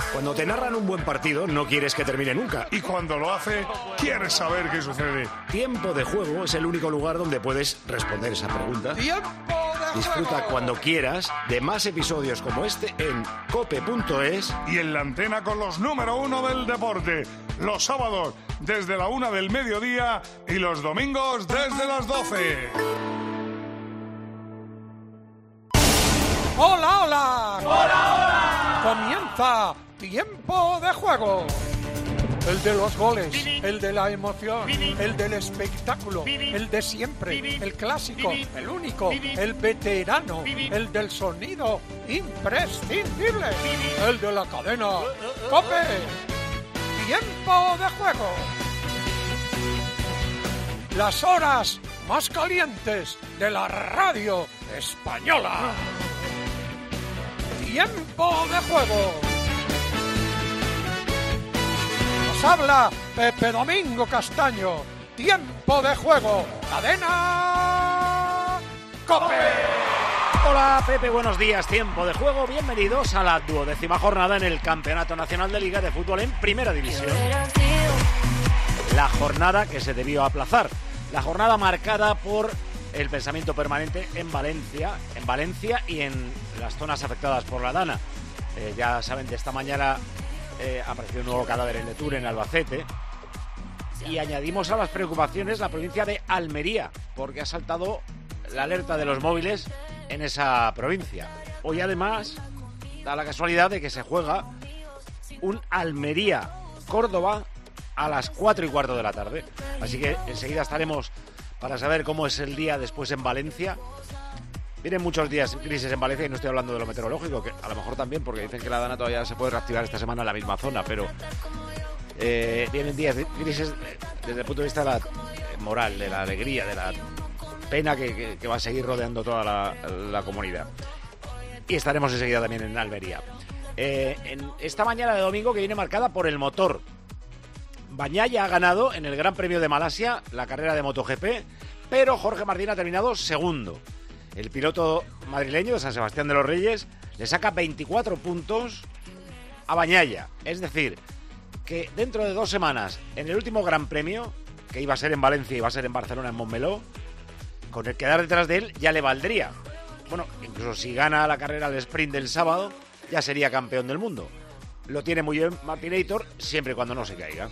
Cuando te narran un buen partido, no quieres que termine nunca. Y cuando lo hace, quieres saber qué sucede. Tiempo de Juego es el único lugar donde puedes responder esa pregunta. ¡Tiempo de Disfruta juego! cuando quieras de más episodios como este en cope.es. Y en la antena con los número 1 del deporte. Los sábados desde la 1 del mediodía y los domingos desde las 12. ¡Hola, hola! ¡Hola, hola! Comienza Tiempo de Juego. El de los goles, el de la emoción, el del espectáculo, el de siempre, el clásico, el único, el veterano, el del sonido imprescindible, el de la cadena COPE. Tiempo de Juego. Las horas más calientes de la radio española. Tiempo de Juego. Nos habla Pepe Domingo Castaño. Tiempo de Juego. Cadena COPE. Hola Pepe, buenos días. Tiempo de Juego. Bienvenidos a la 12ª jornada en el Campeonato Nacional de Liga de Fútbol en Primera División. La jornada que se debió aplazar. La jornada marcada por el pensamiento permanente en Valencia y en las zonas afectadas por la Dana. Ya saben, de esta mañana apareció un nuevo cadáver en Letur, en Albacete. Y añadimos a las preocupaciones la provincia de Almería, porque ha saltado la alerta de los móviles en esa provincia. Hoy además da la casualidad de que se juega un Almería-Córdoba a las 4:15 de la tarde. Así que enseguida estaremos para saber cómo es el día después en Valencia. Vienen muchos días crisis en Valencia y no estoy hablando de lo meteorológico, que a lo mejor también, porque dicen que la Dana todavía se puede reactivar esta semana en la misma zona, pero vienen días de crisis desde el punto de vista de la moral, de la alegría, de la pena que va a seguir rodeando toda la comunidad. Y estaremos enseguida también en Almería. En esta mañana de domingo que viene marcada por el motor. Bagnaia ha ganado en el Gran Premio de Malasia la carrera de MotoGP, pero Jorge Martín ha terminado segundo. El piloto madrileño de San Sebastián de los Reyes le saca 24 puntos a Bagnaia. Es decir, que dentro de 2 semanas, en el último Gran Premio, que iba a ser en Valencia y iba a ser en Barcelona, en Montmeló, con el quedar detrás de él ya le valdría. Bueno, incluso si gana la carrera del sprint del sábado, ya sería campeón del mundo. Lo tiene muy bien Martinator, siempre y cuando no se caiga.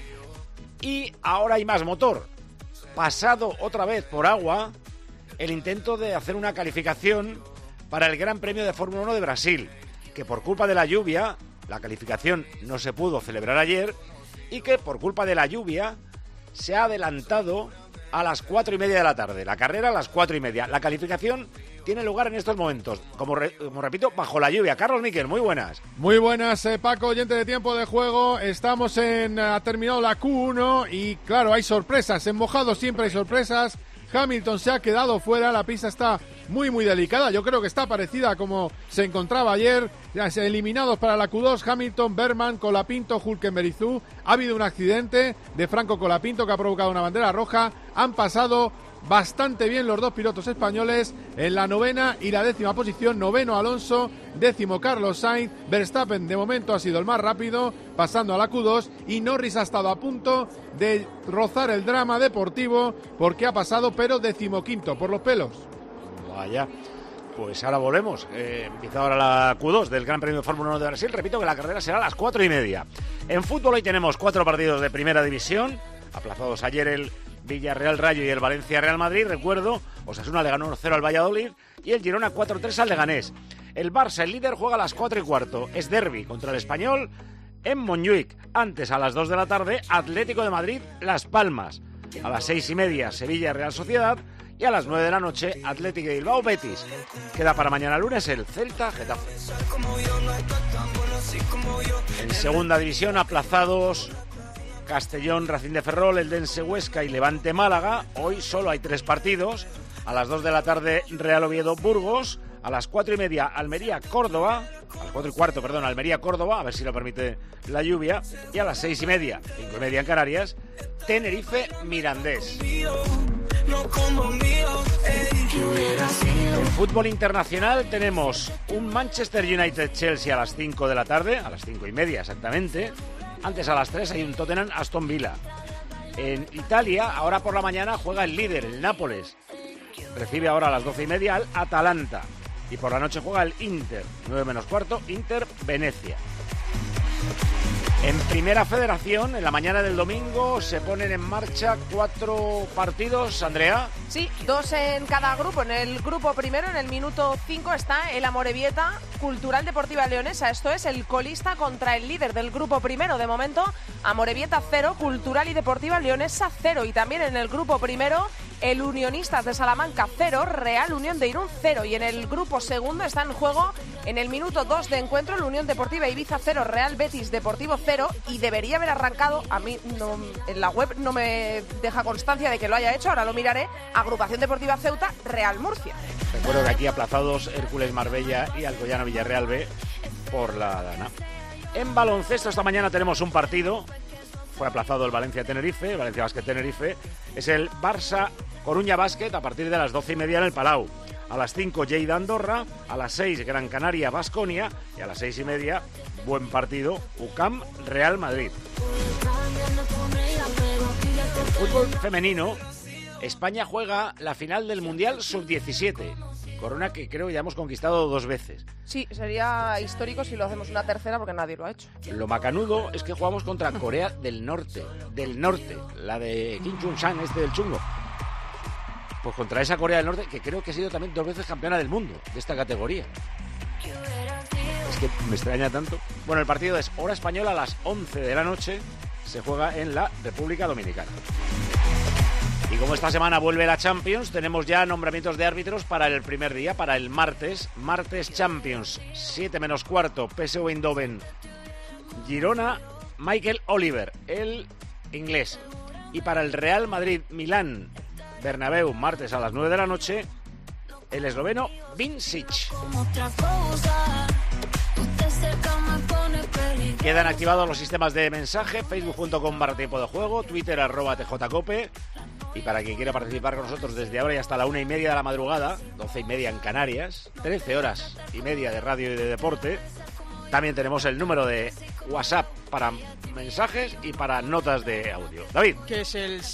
Y ahora hay más motor. Pasado otra vez por agua el intento de hacer una calificación para el Gran Premio de Fórmula 1 de Brasil, que por culpa de la lluvia, la calificación no se pudo celebrar ayer, y que por culpa de la lluvia se ha adelantado a las 4:30 de la tarde. La carrera a las 4:30. La calificación tiene lugar en estos momentos, como repito, bajo la lluvia. Carlos Miquel, muy buenas. Muy buenas, Paco, oyente de Tiempo de Juego. Estamos ha terminado la Q1 y claro, hay sorpresas. En mojado siempre hay sorpresas. Hamilton se ha quedado fuera, la pista está muy delicada, yo creo que está parecida a como se encontraba ayer. Eliminados para la Q2, Hamilton, Berman, Colapinto, Hülkenberg. Ha habido un accidente de Franco Colapinto que ha provocado una bandera roja. Han pasado bastante bien los dos pilotos españoles en la 9ª y la 10ª posición. 9º Alonso, 10º Carlos Sainz. Verstappen de momento ha sido el más rápido, pasando a la Q2, y Norris ha estado a punto de rozar el drama deportivo porque ha pasado, pero 15º por los pelos. Vaya, pues ahora volvemos. Empieza ahora la Q2 del Gran Premio de Fórmula 1 de Brasil. Repito que la carrera será a las 4:30. En fútbol hoy tenemos 4 partidos de Primera División, aplazados ayer el Villarreal Rayo y el Valencia Real Madrid. Recuerdo, Osasuna le ganó 1-0 al Valladolid y el Girona 4-3 al Leganés. El Barça, el líder, juega a las 4:15. Es derbi contra el Español en Montjuic. Antes, a las 2 de la tarde, Atlético de Madrid, Las Palmas. A las 6:30, Sevilla Real Sociedad. Y a las 9 de la noche, Atlético de Bilbao Betis. Queda para mañana lunes el Celta Getafe. En segunda división, aplazados Castellón, Racing de Ferrol, Eldense Huesca y Levante Málaga. Hoy solo hay 3 partidos. A las 2 de la tarde, Real Oviedo Burgos. A las 4:30, Almería Córdoba. A las 4:15, perdón, Almería Córdoba, a ver si lo permite la lluvia. Y a las 6:30, 5:30 en Canarias, Tenerife Mirandés. En fútbol internacional tenemos un Manchester United-Chelsea a las 5 de la tarde, a las 5:30 exactamente. Antes a las 3 hay un Tottenham-Aston Villa. En Italia, ahora por la mañana, juega el líder, el Nápoles. Recibe ahora a las 12:30 al Atalanta. Y por la noche juega el Inter, 9 menos cuarto, Inter-Venecia. En Primera Federación, en la mañana del domingo, se ponen en marcha 4 partidos, Andrea. Sí, 2 en cada grupo. En el grupo primero, en el minuto 5, está el Amorebieta Cultural Deportiva Leonesa. Esto es el colista contra el líder del grupo primero. De momento, Amorebieta 0, Cultural y Deportiva Leonesa 0. Y también en el grupo primero, el Unionistas de Salamanca 0, Real Unión de Irún 0. Y en el grupo segundo está en juego, en el minuto 2 de encuentro, el Unión Deportiva Ibiza 0, Real Betis Deportivo 0. Y debería haber arrancado, a mí no, en la web no me deja constancia de que lo haya hecho, ahora lo miraré, Agrupación Deportiva Ceuta, Real Murcia. Recuerdo que aquí aplazados Hércules Marbella y Alcoyano Villarreal B por la Dana. En baloncesto esta mañana tenemos un partido. Fue aplazado el Valencia-Tenerife, el Valencia Basket-Tenerife. Es el Barça-Coruña Basket a partir de las 12:30 en el Palau. A las 5 Lleida Andorra, a las 6 Gran Canaria Baskonia y a las 6:30 buen partido UCAM Real Madrid. En fútbol femenino, España juega la final del Mundial Sub-17. Corona que creo que ya hemos conquistado 2 veces. Sí, sería histórico si lo hacemos una tercera porque nadie lo ha hecho. Lo macanudo es que jugamos contra Corea del Norte, la de Kim Chung-san, del chungo. Pues contra esa Corea del Norte, que creo que ha sido también 2 veces campeona del mundo de esta categoría. Es que me extraña tanto. Bueno, el partido es hora española a las 11 de la noche. Se juega en la República Dominicana. Y como esta semana vuelve la Champions, tenemos ya nombramientos de árbitros para el primer día, para el martes. Martes Champions, 7 menos cuarto, PSV Eindhoven, Girona, Michael Oliver, el inglés. Y para el Real Madrid Milán Bernabéu, martes a las 9 de la noche, el esloveno Vincic. Quedan activados los sistemas de mensaje, facebook.com/tiempo de juego, Twitter @tjcope. Y para quien quiera participar con nosotros desde ahora y hasta la 1:30 de la madrugada, 12:30 en Canarias, 13 horas y media de radio y de deporte, también tenemos el número de WhatsApp para mensajes y para notas de audio. David. Que es el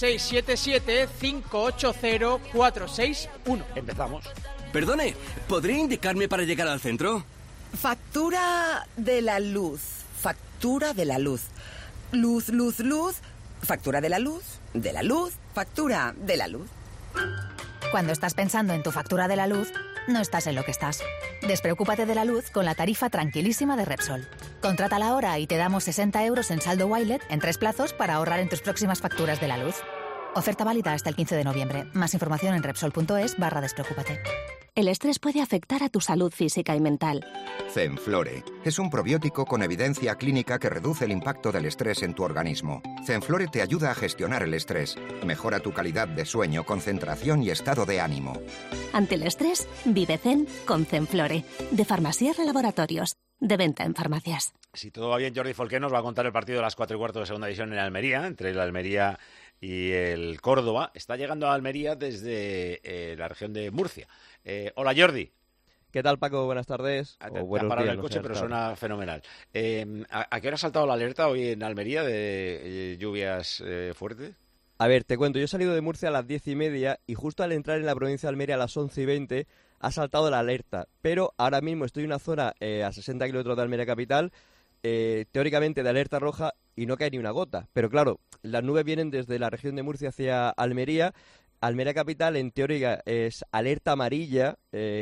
677-580-461. Empezamos. Perdone, ¿podría indicarme para llegar al centro? Factura de la luz. Factura de la luz. Luz, luz, luz. Factura de la luz. De la luz. Factura de la luz. Cuando estás pensando en tu factura de la luz, no estás en lo que estás. Despreocúpate de la luz con la tarifa tranquilísima de Repsol. Contrátala ahora y te damos 60 euros en saldo Wilet en 3 plazos para ahorrar en tus próximas facturas de la luz. Oferta válida hasta el 15 de noviembre. Más información en Repsol.es/despreocúpate. El estrés puede afectar a tu salud física y mental. Zenflore es un probiótico con evidencia clínica que reduce el impacto del estrés en tu organismo. Zenflore te ayuda a gestionar el estrés, mejora tu calidad de sueño, concentración y estado de ánimo. Ante el estrés, vive Zen con Zenflore, de Farmasier Laboratorios, de venta en farmacias. Si todo va bien, Jordi Folqué nos va a contar el partido de las 4:15 de segunda división en Almería, entre el Almería y el Córdoba. Está llegando a Almería desde la región de Murcia. Hola, Jordi. ¿Qué tal, Paco? Buenas tardes. Te ha parado el coche, pero suena fenomenal. ¿A qué hora ha saltado la alerta hoy en Almería de lluvias fuertes? A ver, te cuento. Yo he salido de Murcia a las 10:30 y justo al entrar en la provincia de Almería a las 11:20 ha saltado la alerta. Pero ahora mismo estoy en una zona a 60 kilómetros de Almería capital, teóricamente de alerta roja, y no cae ni una gota. Pero claro, las nubes vienen desde la región de Murcia hacia Almería. Almería capital, en teoría, es alerta amarilla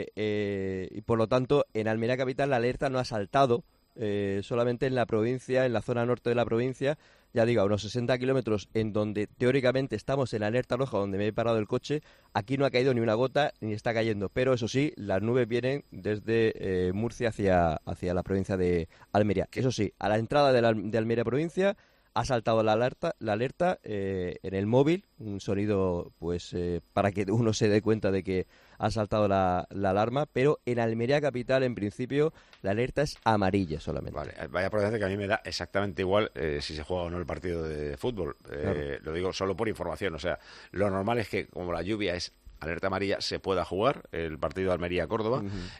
y por lo tanto en Almería capital la alerta no ha saltado, solamente en la provincia, en la zona norte de la provincia, ya digo, a unos 60 kilómetros, en donde teóricamente estamos en alerta roja, donde me he parado el coche. Aquí no ha caído ni una gota, ni está cayendo, pero eso sí, las nubes vienen desde Murcia hacia la provincia de Almería. Eso sí, a la entrada de Almería provincia ha saltado la alerta en el móvil, un sonido pues para que uno se dé cuenta de que ha saltado la alarma, pero en Almería capital en principio la alerta es amarilla solamente. Vale, vaya por decir que a mí me da exactamente igual si se juega o no el partido de fútbol. Claro. Lo digo solo por información, o sea, lo normal es que como la lluvia es alerta amarilla, se pueda jugar el partido de Almería-Córdoba.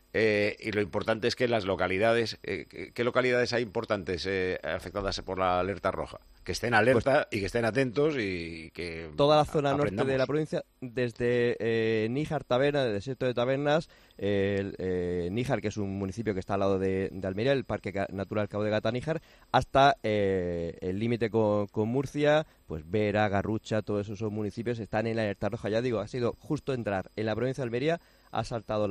Y lo importante es que las localidades, ¿qué localidades hay importantes afectadas por la alerta roja? Que estén alerta y que estén atentos y que toda la zona aprendamos. Norte de la provincia, desde Níjar Taberna, del desierto de Tabernas, Níjar, que es un municipio que está al lado de Almería, el Parque Natural Cabo de Gata Níjar, hasta el límite con Murcia, pues Vera, Garrucha, todos esos municipios están en la alerta roja. Ya digo, ha sido justo entrar en la provincia de Almería, ha saltado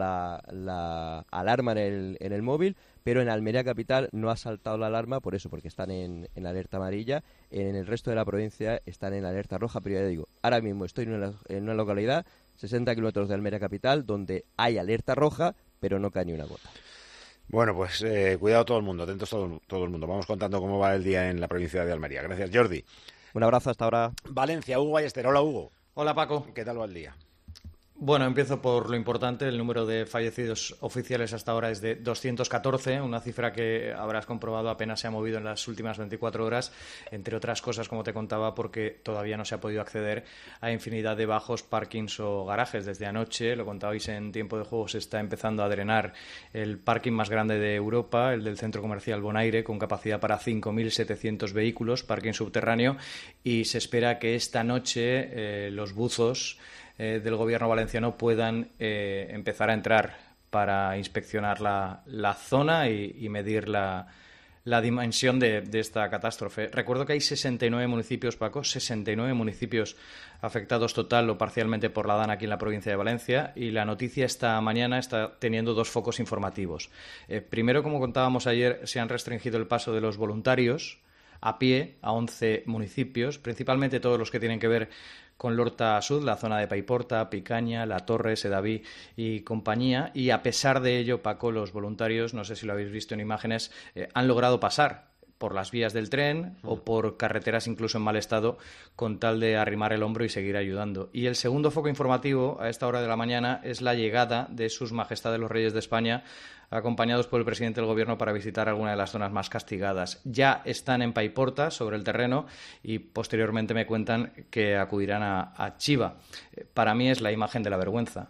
la alarma en el móvil, pero en Almería capital no ha saltado la alarma, por eso, porque están en alerta amarilla. En el resto de la provincia están en alerta roja, pero ya digo, ahora mismo estoy en una localidad, 60 kilómetros de Almería capital, donde hay alerta roja, pero no cae ni una gota. Bueno, pues cuidado todo el mundo, atentos todo el mundo. Vamos contando cómo va el día en la provincia de Almería. Gracias, Jordi. Un abrazo, hasta ahora. Valencia, Hugo Ballester. Hola, Hugo. Hola, Paco. ¿Qué tal va el día? Bueno, empiezo por lo importante. El número de fallecidos oficiales hasta ahora es de 214, una cifra que habrás comprobado apenas se ha movido en las últimas 24 horas, entre otras cosas, como te contaba, porque todavía no se ha podido acceder a infinidad de bajos, parkings o garajes. Desde anoche, lo contabais en Tiempo de Juego, se está empezando a drenar el parking más grande de Europa, el del Centro Comercial Bonaire, con capacidad para 5.700 vehículos, parking subterráneo, y se espera que esta noche los buzos del gobierno valenciano puedan empezar a entrar para inspeccionar la zona y medir la dimensión de esta catástrofe. Recuerdo que hay 69 municipios, Paco, 69 municipios afectados total o parcialmente por la DANA aquí en la provincia de Valencia, y la noticia esta mañana está teniendo dos focos informativos. Primero, como contábamos ayer, se han restringido el paso de los voluntarios a pie a 11 municipios, principalmente todos los que tienen que ver con Lorta Sud, la zona de Paiporta, Picaña, La Torre, Sedaví y compañía, y a pesar de ello, Paco, los voluntarios, no sé si lo habéis visto en imágenes, han logrado pasar por las vías del tren o por carreteras incluso en mal estado, con tal de arrimar el hombro y seguir ayudando. Y el segundo foco informativo a esta hora de la mañana es la llegada de Sus Majestades los Reyes de España, acompañados por el presidente del Gobierno, para visitar alguna de las zonas más castigadas. Ya están en Paiporta, sobre el terreno, y posteriormente me cuentan que acudirán a Chiva. Para mí es la imagen de la vergüenza.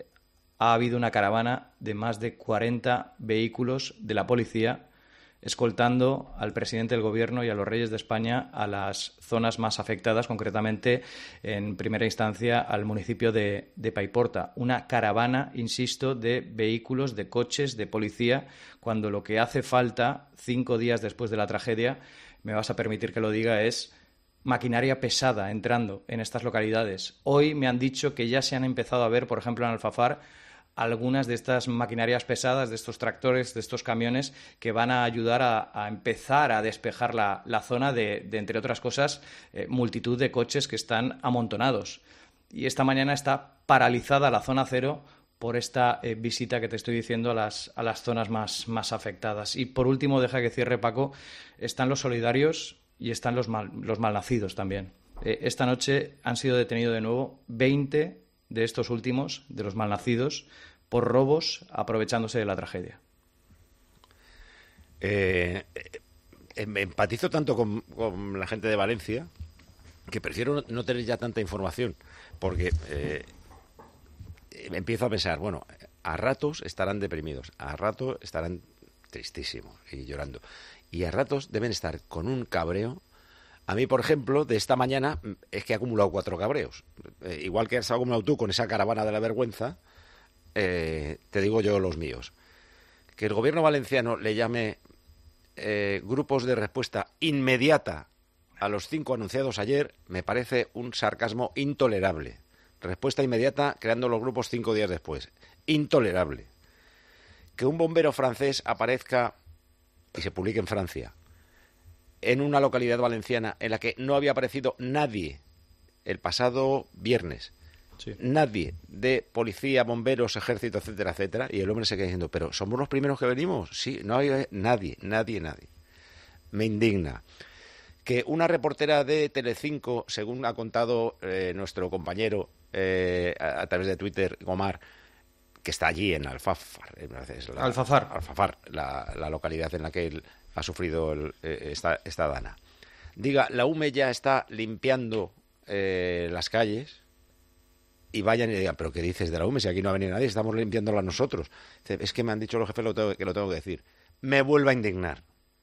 Ha habido una caravana de más de 40 vehículos de la policía escoltando al presidente del Gobierno y a los Reyes de España a las zonas más afectadas, concretamente, en primera instancia, al municipio de Paiporta. Una caravana, insisto, de vehículos, de coches, de policía, cuando lo que hace falta, 5 días después de la tragedia, me vas a permitir que lo diga, es maquinaria pesada entrando en estas localidades. Hoy me han dicho que ya se han empezado a ver, por ejemplo, en Alfafar, algunas de estas maquinarias pesadas, de estos tractores, de estos camiones que van a ayudar a empezar a despejar la zona de, entre otras cosas, multitud de coches que están amontonados. Y esta mañana está paralizada la zona cero por esta visita que te estoy diciendo a las zonas más afectadas. Y por último, deja que cierre, Paco, están los solidarios y están los malnacidos también. Esta noche han sido detenidos de nuevo 20 de estos últimos, de los malnacidos, por robos aprovechándose de la tragedia. Empatizo tanto con la gente de Valencia que prefiero no tener ya tanta información, porque empiezo a pensar, bueno, a ratos estarán deprimidos, a ratos estarán tristísimos y llorando, y a ratos deben estar con un cabreo. A mí, por ejemplo, de esta mañana es que he acumulado 4 cabreos. Igual que has acumulado tú con esa caravana de la vergüenza, te digo yo los míos. Que el gobierno valenciano le llame grupos de respuesta inmediata a los 5 anunciados ayer me parece un sarcasmo intolerable. Respuesta inmediata creando los grupos 5 días después. Intolerable. Que un bombero francés aparezca y se publique en Francia, en una localidad valenciana en la que no había aparecido nadie el pasado viernes, sí, nadie de policía, bomberos, ejército, etcétera, etcétera, y el hombre se queda diciendo, ¿pero somos los primeros que venimos? Sí, no hay nadie. Me indigna. Que una reportera de Telecinco, según ha contado nuestro compañero a través de Twitter, Omar, que está allí en Alfafar, Alfafar, la localidad en la que él ha sufrido esta dana, diga, la UME ya está limpiando las calles, y vayan y digan, ¿pero qué dices de la UME? Si aquí no ha venido nadie, estamos limpiándola nosotros. Dice, es que me han dicho los jefes que lo tengo que decir. Me vuelve a indignar.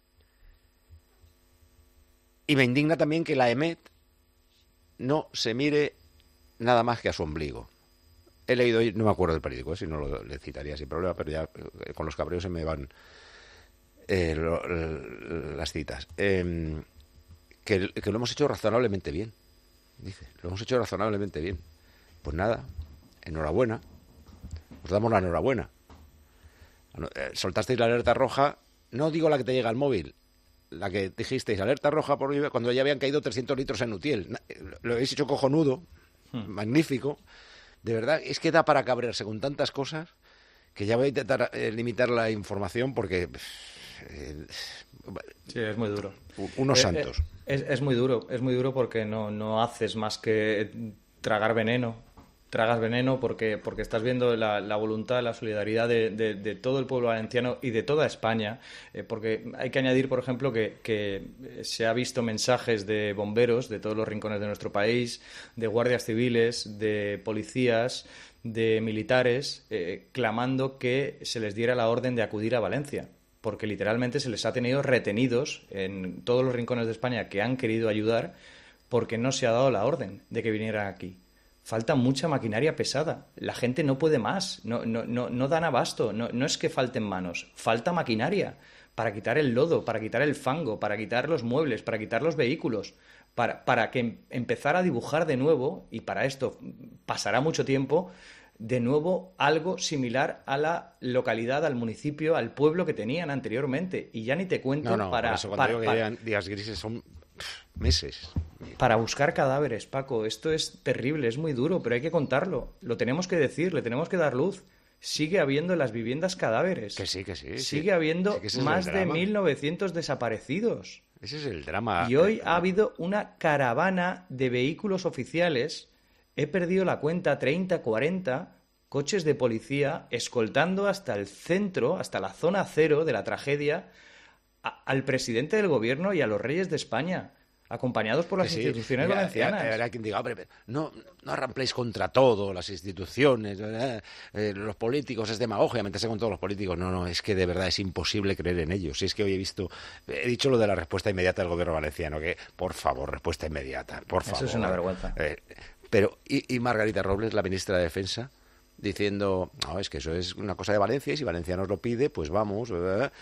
Y me indigna también que la EMET no se mire nada más que a su ombligo. He leído hoy, no me acuerdo del periódico, si no le citaría sin problema, pero ya con los cabreos se me van las citas. Que lo hemos hecho razonablemente bien, dice. Lo hemos hecho razonablemente bien. Pues nada, enhorabuena. Os damos la enhorabuena. Soltasteis la alerta roja, no digo la que te llega al móvil, la que dijisteis, alerta roja por cuando ya habían caído 300 litros en Utiel. Lo habéis hecho cojonudo, magnífico. De verdad, es que da para cabrearse con tantas cosas que ya voy a intentar limitar la información porque... sí, es muy duro. Unos santos. Es muy duro porque no haces más que tragar veneno. Tragas veneno porque estás viendo la voluntad, la solidaridad de todo el pueblo valenciano y de toda España, porque hay que añadir, por ejemplo, que se ha visto mensajes de bomberos de todos los rincones de nuestro país, de guardias civiles, de policías, de militares, clamando que se les diera la orden de acudir a Valencia, porque literalmente se les ha tenido retenidos en todos los rincones de España que han querido ayudar porque no se ha dado la orden de que vinieran aquí. Falta mucha maquinaria pesada. La gente no puede más. No dan abasto. No es que falten manos. Falta maquinaria para quitar el lodo, para quitar el fango, para quitar los muebles, para quitar los vehículos, para que empezar a dibujar de nuevo, y para esto pasará mucho tiempo, de nuevo algo similar a la localidad, al municipio, al pueblo que tenían anteriormente. Y ya ni te cuento por eso cuando digo que llegan días grises son meses. Para buscar cadáveres, Paco. Esto es terrible, es muy duro, pero hay que contarlo. Lo tenemos que decir, le tenemos que dar luz. Sigue habiendo en las viviendas cadáveres. Que sí. Sigue habiendo más de 1.900 desaparecidos. Ese es el drama. Y hoy ha habido una caravana de vehículos oficiales. He perdido la cuenta, 30, 40 coches de policía escoltando hasta el centro, hasta la zona cero de la tragedia, al presidente del gobierno y a los reyes de España, acompañados por las instituciones valencianas. Habrá quien diga, no arrampléis contra todo, las instituciones, los políticos, es demagogia meterse con todos los políticos. No, es que de verdad es imposible creer en ellos. Si es que hoy he dicho lo de la respuesta inmediata del gobierno valenciano, que por favor, respuesta inmediata, por favor. Eso es una vergüenza. Pero, y Margarita Robles, la ministra de Defensa, diciendo, no, es que eso es una cosa de Valencia y si Valencia nos lo pide, pues vamos.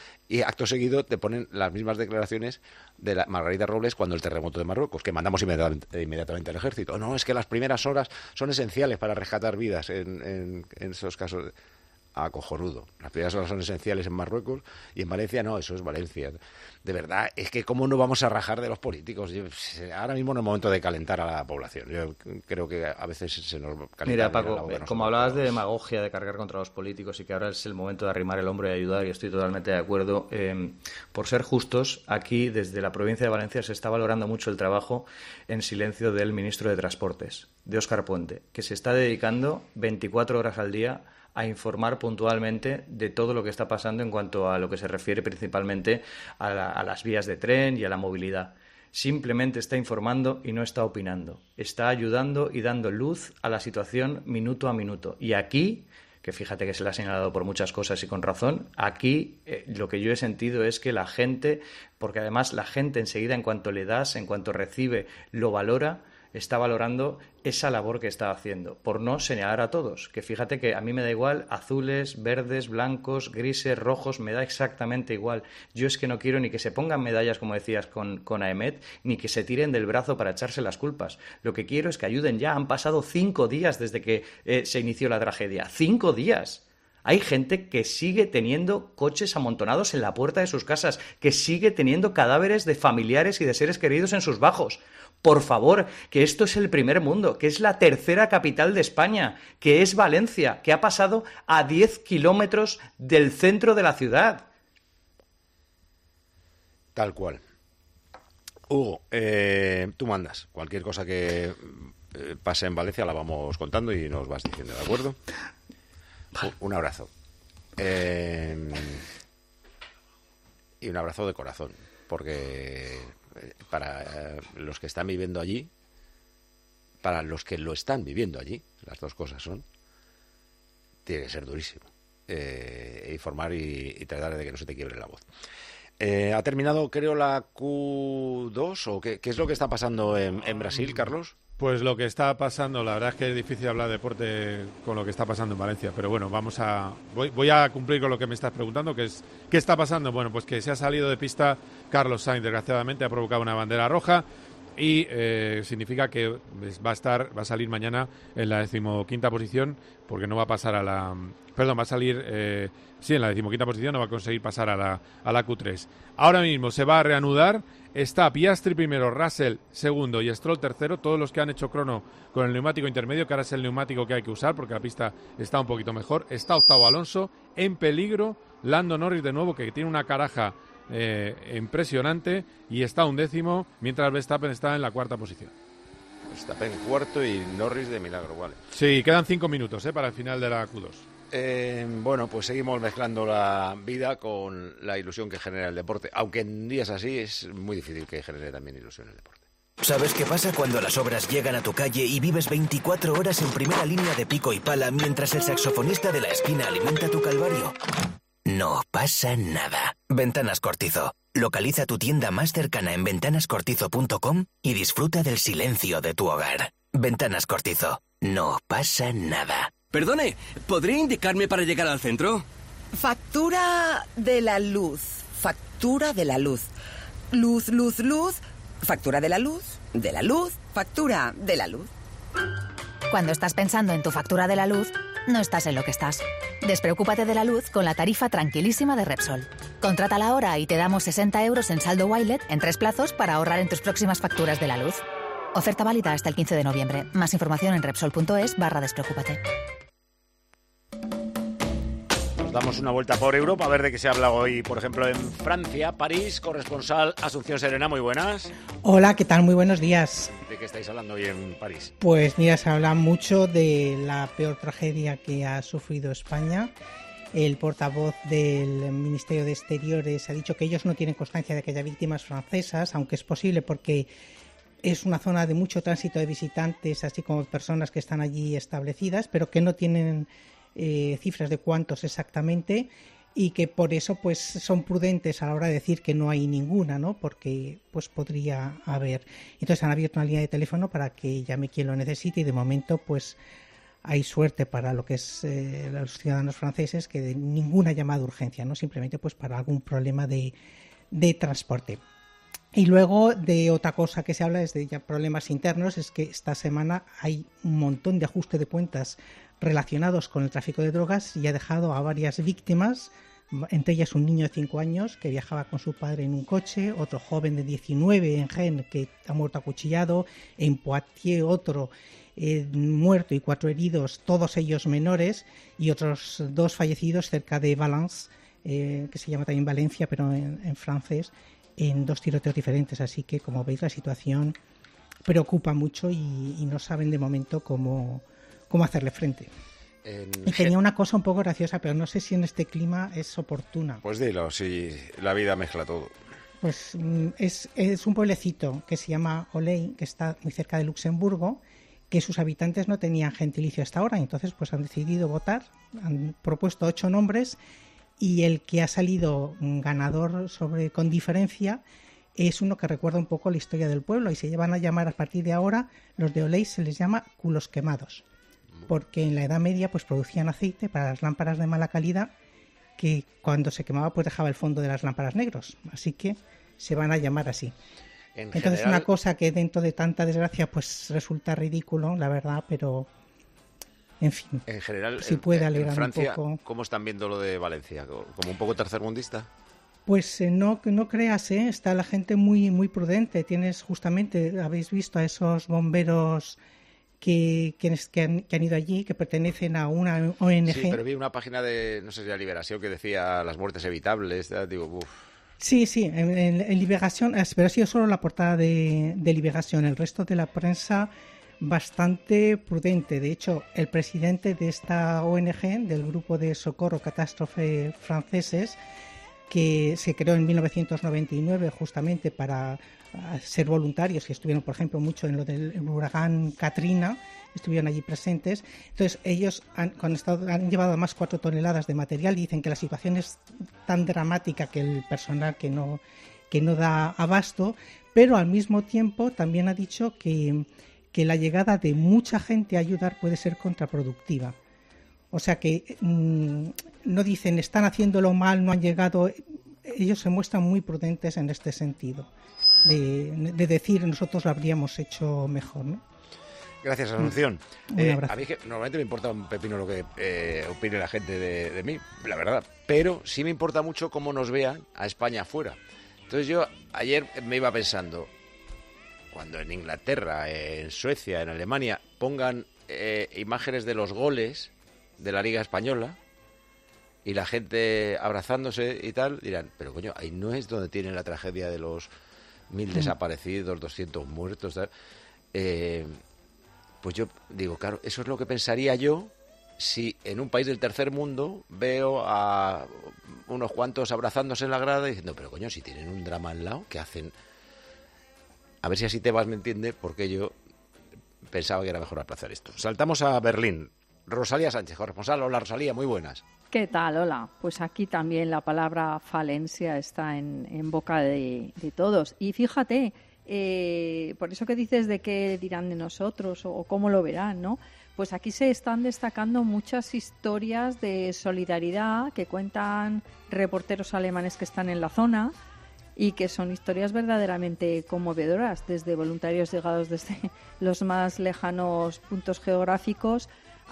Y acto seguido te ponen las mismas declaraciones de la Margarita Robles cuando el terremoto de Marruecos, que mandamos inmediatamente al ejército. No, es que las primeras horas son esenciales para rescatar vidas en esos casos. Acojonudo. Las primeras horas son esenciales en Marruecos y en Valencia no, eso es Valencia. De verdad, es que cómo no vamos a rajar de los políticos. Ahora mismo no es momento de calentar a la población. Yo creo que a veces se nos calienta. Mira, Paco, como hablabas de demagogia, de cargar contra los políticos y que ahora es el momento de arrimar el hombro y ayudar, y estoy totalmente de acuerdo, por ser justos, aquí desde la provincia de Valencia se está valorando mucho el trabajo en silencio del ministro de Transportes, de Óscar Puente, que se está dedicando 24 horas al día a informar puntualmente de todo lo que está pasando en cuanto a lo que se refiere principalmente a las vías de tren y a la movilidad. Simplemente está informando y no está opinando. Está ayudando y dando luz a la situación minuto a minuto. Y aquí, que fíjate que se le ha señalado por muchas cosas y con razón, aquí lo que yo he sentido es que la gente, porque además la gente enseguida en cuanto le das, en cuanto recibe, lo valora, está valorando esa labor que está haciendo, por no señalar a todos, que fíjate que a mí me da igual azules, verdes, blancos, grises, rojos, me da exactamente igual. Yo es que no quiero ni que se pongan medallas, como decías, con AEMET, ni que se tiren del brazo para echarse las culpas. Lo que quiero es que ayuden ya. Han pasado 5 días desde que se inició la tragedia. 5 días. Hay gente que sigue teniendo coches amontonados en la puerta de sus casas, que sigue teniendo cadáveres de familiares y de seres queridos en sus bajos. Por favor, que esto es el primer mundo, que es la tercera capital de España, que es Valencia, que ha pasado a 10 kilómetros del centro de la ciudad. Tal cual. Hugo, tú mandas. Cualquier cosa que pase en Valencia la vamos contando y nos vas diciendo, ¿de acuerdo? Un abrazo. Y un abrazo de corazón, porque para los que están viviendo allí, para los que lo están viviendo allí, las dos cosas tiene que ser durísimo. Informar y tratar de que no se te quiebre la voz. ¿Ha terminado, creo, la Q2 o qué es lo que está pasando en Brasil, Carlos? Pues lo que está pasando, la verdad es que es difícil hablar de deporte con lo que está pasando en Valencia, pero bueno, voy a cumplir con lo que me estás preguntando, que es ¿qué está pasando? Bueno, pues que se ha salido de pista Carlos Sainz, desgraciadamente ha provocado una bandera roja y significa que va a salir mañana en la 15ª posición, porque no va a pasar va a salir en la 15ª posición, no va a conseguir pasar a la Q3. Ahora mismo se va a reanudar. Está Piastri primero, Russell segundo y Stroll tercero, todos los que han hecho crono con el neumático intermedio, que ahora es el neumático que hay que usar porque la pista está un poquito mejor. Está octavo Alonso, en peligro Lando Norris de nuevo, que tiene una caraja impresionante, y está 11º, mientras Verstappen está en la 4ª posición. Verstappen cuarto y Norris de milagro, vale. Sí, quedan 5 minutos para el final de la Q2. Bueno, pues seguimos mezclando la vida con la ilusión que genera el deporte, aunque en días así es muy difícil que genere también ilusión el deporte. ¿Sabes qué pasa cuando las obras llegan a tu calle y vives 24 horas en primera línea de pico y pala mientras el saxofonista de la esquina alimenta tu calvario? No pasa nada. Ventanas Cortizo. Localiza tu tienda más cercana en ventanascortizo.com y disfruta del silencio de tu hogar. Ventanas Cortizo. No pasa nada. Perdone, ¿podría indicarme para llegar al centro? Factura de la luz. Factura de la luz. Luz, luz, luz. Factura de la luz. De la luz. Factura de la luz. Cuando estás pensando en tu factura de la luz, no estás en lo que estás. Despreocúpate de la luz con la tarifa tranquilísima de Repsol. Contrátala ahora y te damos 60 euros en saldo Wilet en 3 plazos para ahorrar en tus próximas facturas de la luz. Oferta válida hasta el 15 de noviembre. Más información en Repsol.es/despreocúpate. Damos una vuelta por Europa a ver de qué se habla hoy, por ejemplo, en Francia, París. Corresponsal Asunción Serena, muy buenas. Hola, ¿qué tal? Muy buenos días. ¿De qué estáis hablando hoy en París? Pues mira, se habla mucho de la peor tragedia que ha sufrido España. El portavoz del Ministerio de Exteriores ha dicho que ellos no tienen constancia de que haya víctimas francesas, aunque es posible porque es una zona de mucho tránsito de visitantes, así como personas que están allí establecidas, pero que no tienen cifras de cuántos exactamente, y que por eso pues son prudentes a la hora de decir que no hay ninguna, ¿no? Porque pues podría haber. Entonces han abierto una línea de teléfono para que llame quien lo necesite, y de momento pues hay suerte para lo que es los ciudadanos franceses, que de ninguna llamada de urgencia, ¿no? Simplemente pues para algún problema de transporte. Y luego de otra cosa que se habla es de ya problemas internos, es que esta semana hay un montón de ajuste de cuentas relacionados con el tráfico de drogas y ha dejado a varias víctimas, entre ellas un niño de 5 años que viajaba con su padre en un coche, otro joven de 19 en Rennes que ha muerto acuchillado, en Poitiers otro muerto y 4 heridos, todos ellos menores, y otros 2 fallecidos cerca de Valence, que se llama también Valencia pero en francés, en 2 tiroteos diferentes. Así que, como veis, la situación preocupa mucho y no saben de momento cómo hacerle frente. Y tenía una cosa un poco graciosa, pero no sé si en este clima es oportuna. Pues dilo, si la vida mezcla todo. Pues es un pueblecito que se llama Oley, que está muy cerca de Luxemburgo, que sus habitantes no tenían gentilicio hasta ahora, entonces pues han decidido votar, han propuesto 8 nombres, y el que ha salido ganador con diferencia es uno que recuerda un poco la historia del pueblo, y se van a llamar a partir de ahora, los de Oley se les llama culos quemados, porque en la Edad Media pues producían aceite para las lámparas de mala calidad, que cuando se quemaba pues dejaba el fondo de las lámparas negros, así que se van a llamar así. Entonces una cosa que dentro de tanta desgracia pues resulta ridículo, la verdad, pero en fin, en general, si puede alegrar en Francia, un poco. ¿Cómo están viendo lo de Valencia? ¿Como un poco tercermundista? Pues no creas, está la gente muy, muy prudente. Tienes justamente, habéis visto a esos bomberos que han ido allí, que pertenecen a una ONG. Sí, pero vi una página de, no sé si era Liberación, que decía las muertes evitables. Digo, uff. Sí, en Liberación, pero ha sido solo la portada de Liberación. El resto de la prensa bastante prudente. De hecho, el presidente de esta ONG, del grupo de socorro catástrofe franceses, que se creó en 1999 justamente para ser voluntarios, que estuvieron, por ejemplo, mucho en lo del huracán Katrina, estuvieron allí presentes. Entonces ellos han llevado más 4 toneladas de material y dicen que la situación es tan dramática que el personal que no da abasto, pero al mismo tiempo también ha dicho que la llegada de mucha gente a ayudar puede ser contraproductiva. O sea que no dicen están haciéndolo mal, no han llegado. Ellos se muestran muy prudentes en este sentido, de decir nosotros lo habríamos hecho mejor, ¿no? Gracias, Asunción. Un abrazo. A mí que normalmente me importa un pepino lo que opine la gente de mí, la verdad. Pero sí me importa mucho cómo nos vean a España afuera. Entonces yo ayer me iba pensando, cuando en Inglaterra, en Suecia, en Alemania pongan imágenes de los goles de la Liga Española y la gente abrazándose y tal, dirán, pero coño, ahí no es donde tienen la tragedia de los 1000 desaparecidos, 200 muertos, tal. Pues yo digo, claro, eso es lo que pensaría yo si en un país del tercer mundo veo a unos cuantos abrazándose en la grada y diciendo, pero coño, si tienen un drama al lado, ¿qué hacen? A ver si así Tebas me entiende, porque yo pensaba que era mejor aplazar esto. Saltamos a Berlín. Rosalía Sánchez, corresponsal. Hola, Rosalía, muy buenas. ¿Qué tal? Hola. Pues aquí también la palabra falencia está en boca de todos. Y fíjate, por eso que dices de qué dirán de nosotros o cómo lo verán, ¿no? Pues aquí se están destacando muchas historias de solidaridad que cuentan reporteros alemanes que están en la zona y que son historias verdaderamente conmovedoras, desde voluntarios llegados desde los más lejanos puntos geográficos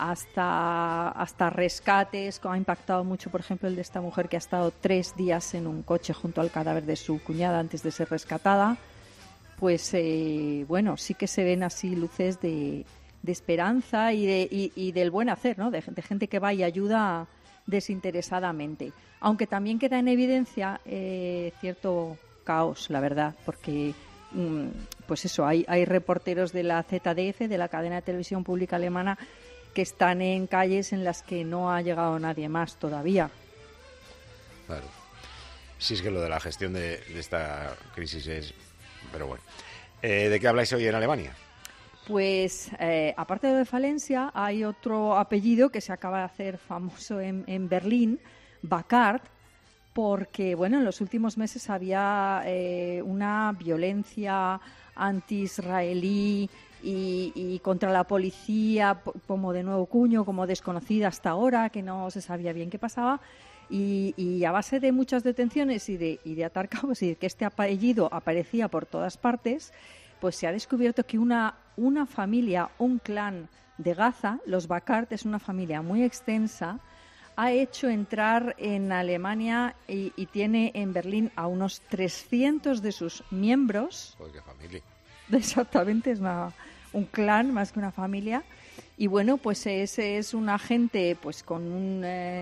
hasta rescates. Ha impactado mucho, por ejemplo, el de esta mujer que ha estado 3 días en un coche junto al cadáver de su cuñada antes de ser rescatada. Pues bueno, sí que se ven así luces de esperanza y del buen hacer, ¿no? De gente que va y ayuda desinteresadamente. Aunque también queda en evidencia cierto caos, la verdad, porque pues eso, hay reporteros de la ZDF, de la cadena de televisión pública alemana, que están en calles en las que no ha llegado nadie más todavía. Claro. Sí, es que lo de la gestión de esta crisis es... Pero bueno. ¿De qué habláis hoy en Alemania? Pues, aparte de falencia, hay otro apellido que se acaba de hacer famoso en Berlín, Backart, porque, bueno, en los últimos meses había una violencia anti-israelí y contra la policía, como de nuevo cuño, como desconocida hasta ahora, que no se sabía bien qué pasaba. Y a base de muchas detenciones y de atar cabos y de que este apellido aparecía por todas partes, pues se ha descubierto que una familia, un clan de Gaza, los Backart, es una familia muy extensa, ha hecho entrar en Alemania y tiene en Berlín a unos 300 de sus miembros. Pues qué familia. Exactamente, es un clan más que una familia. Y bueno, pues ese es una gente pues con una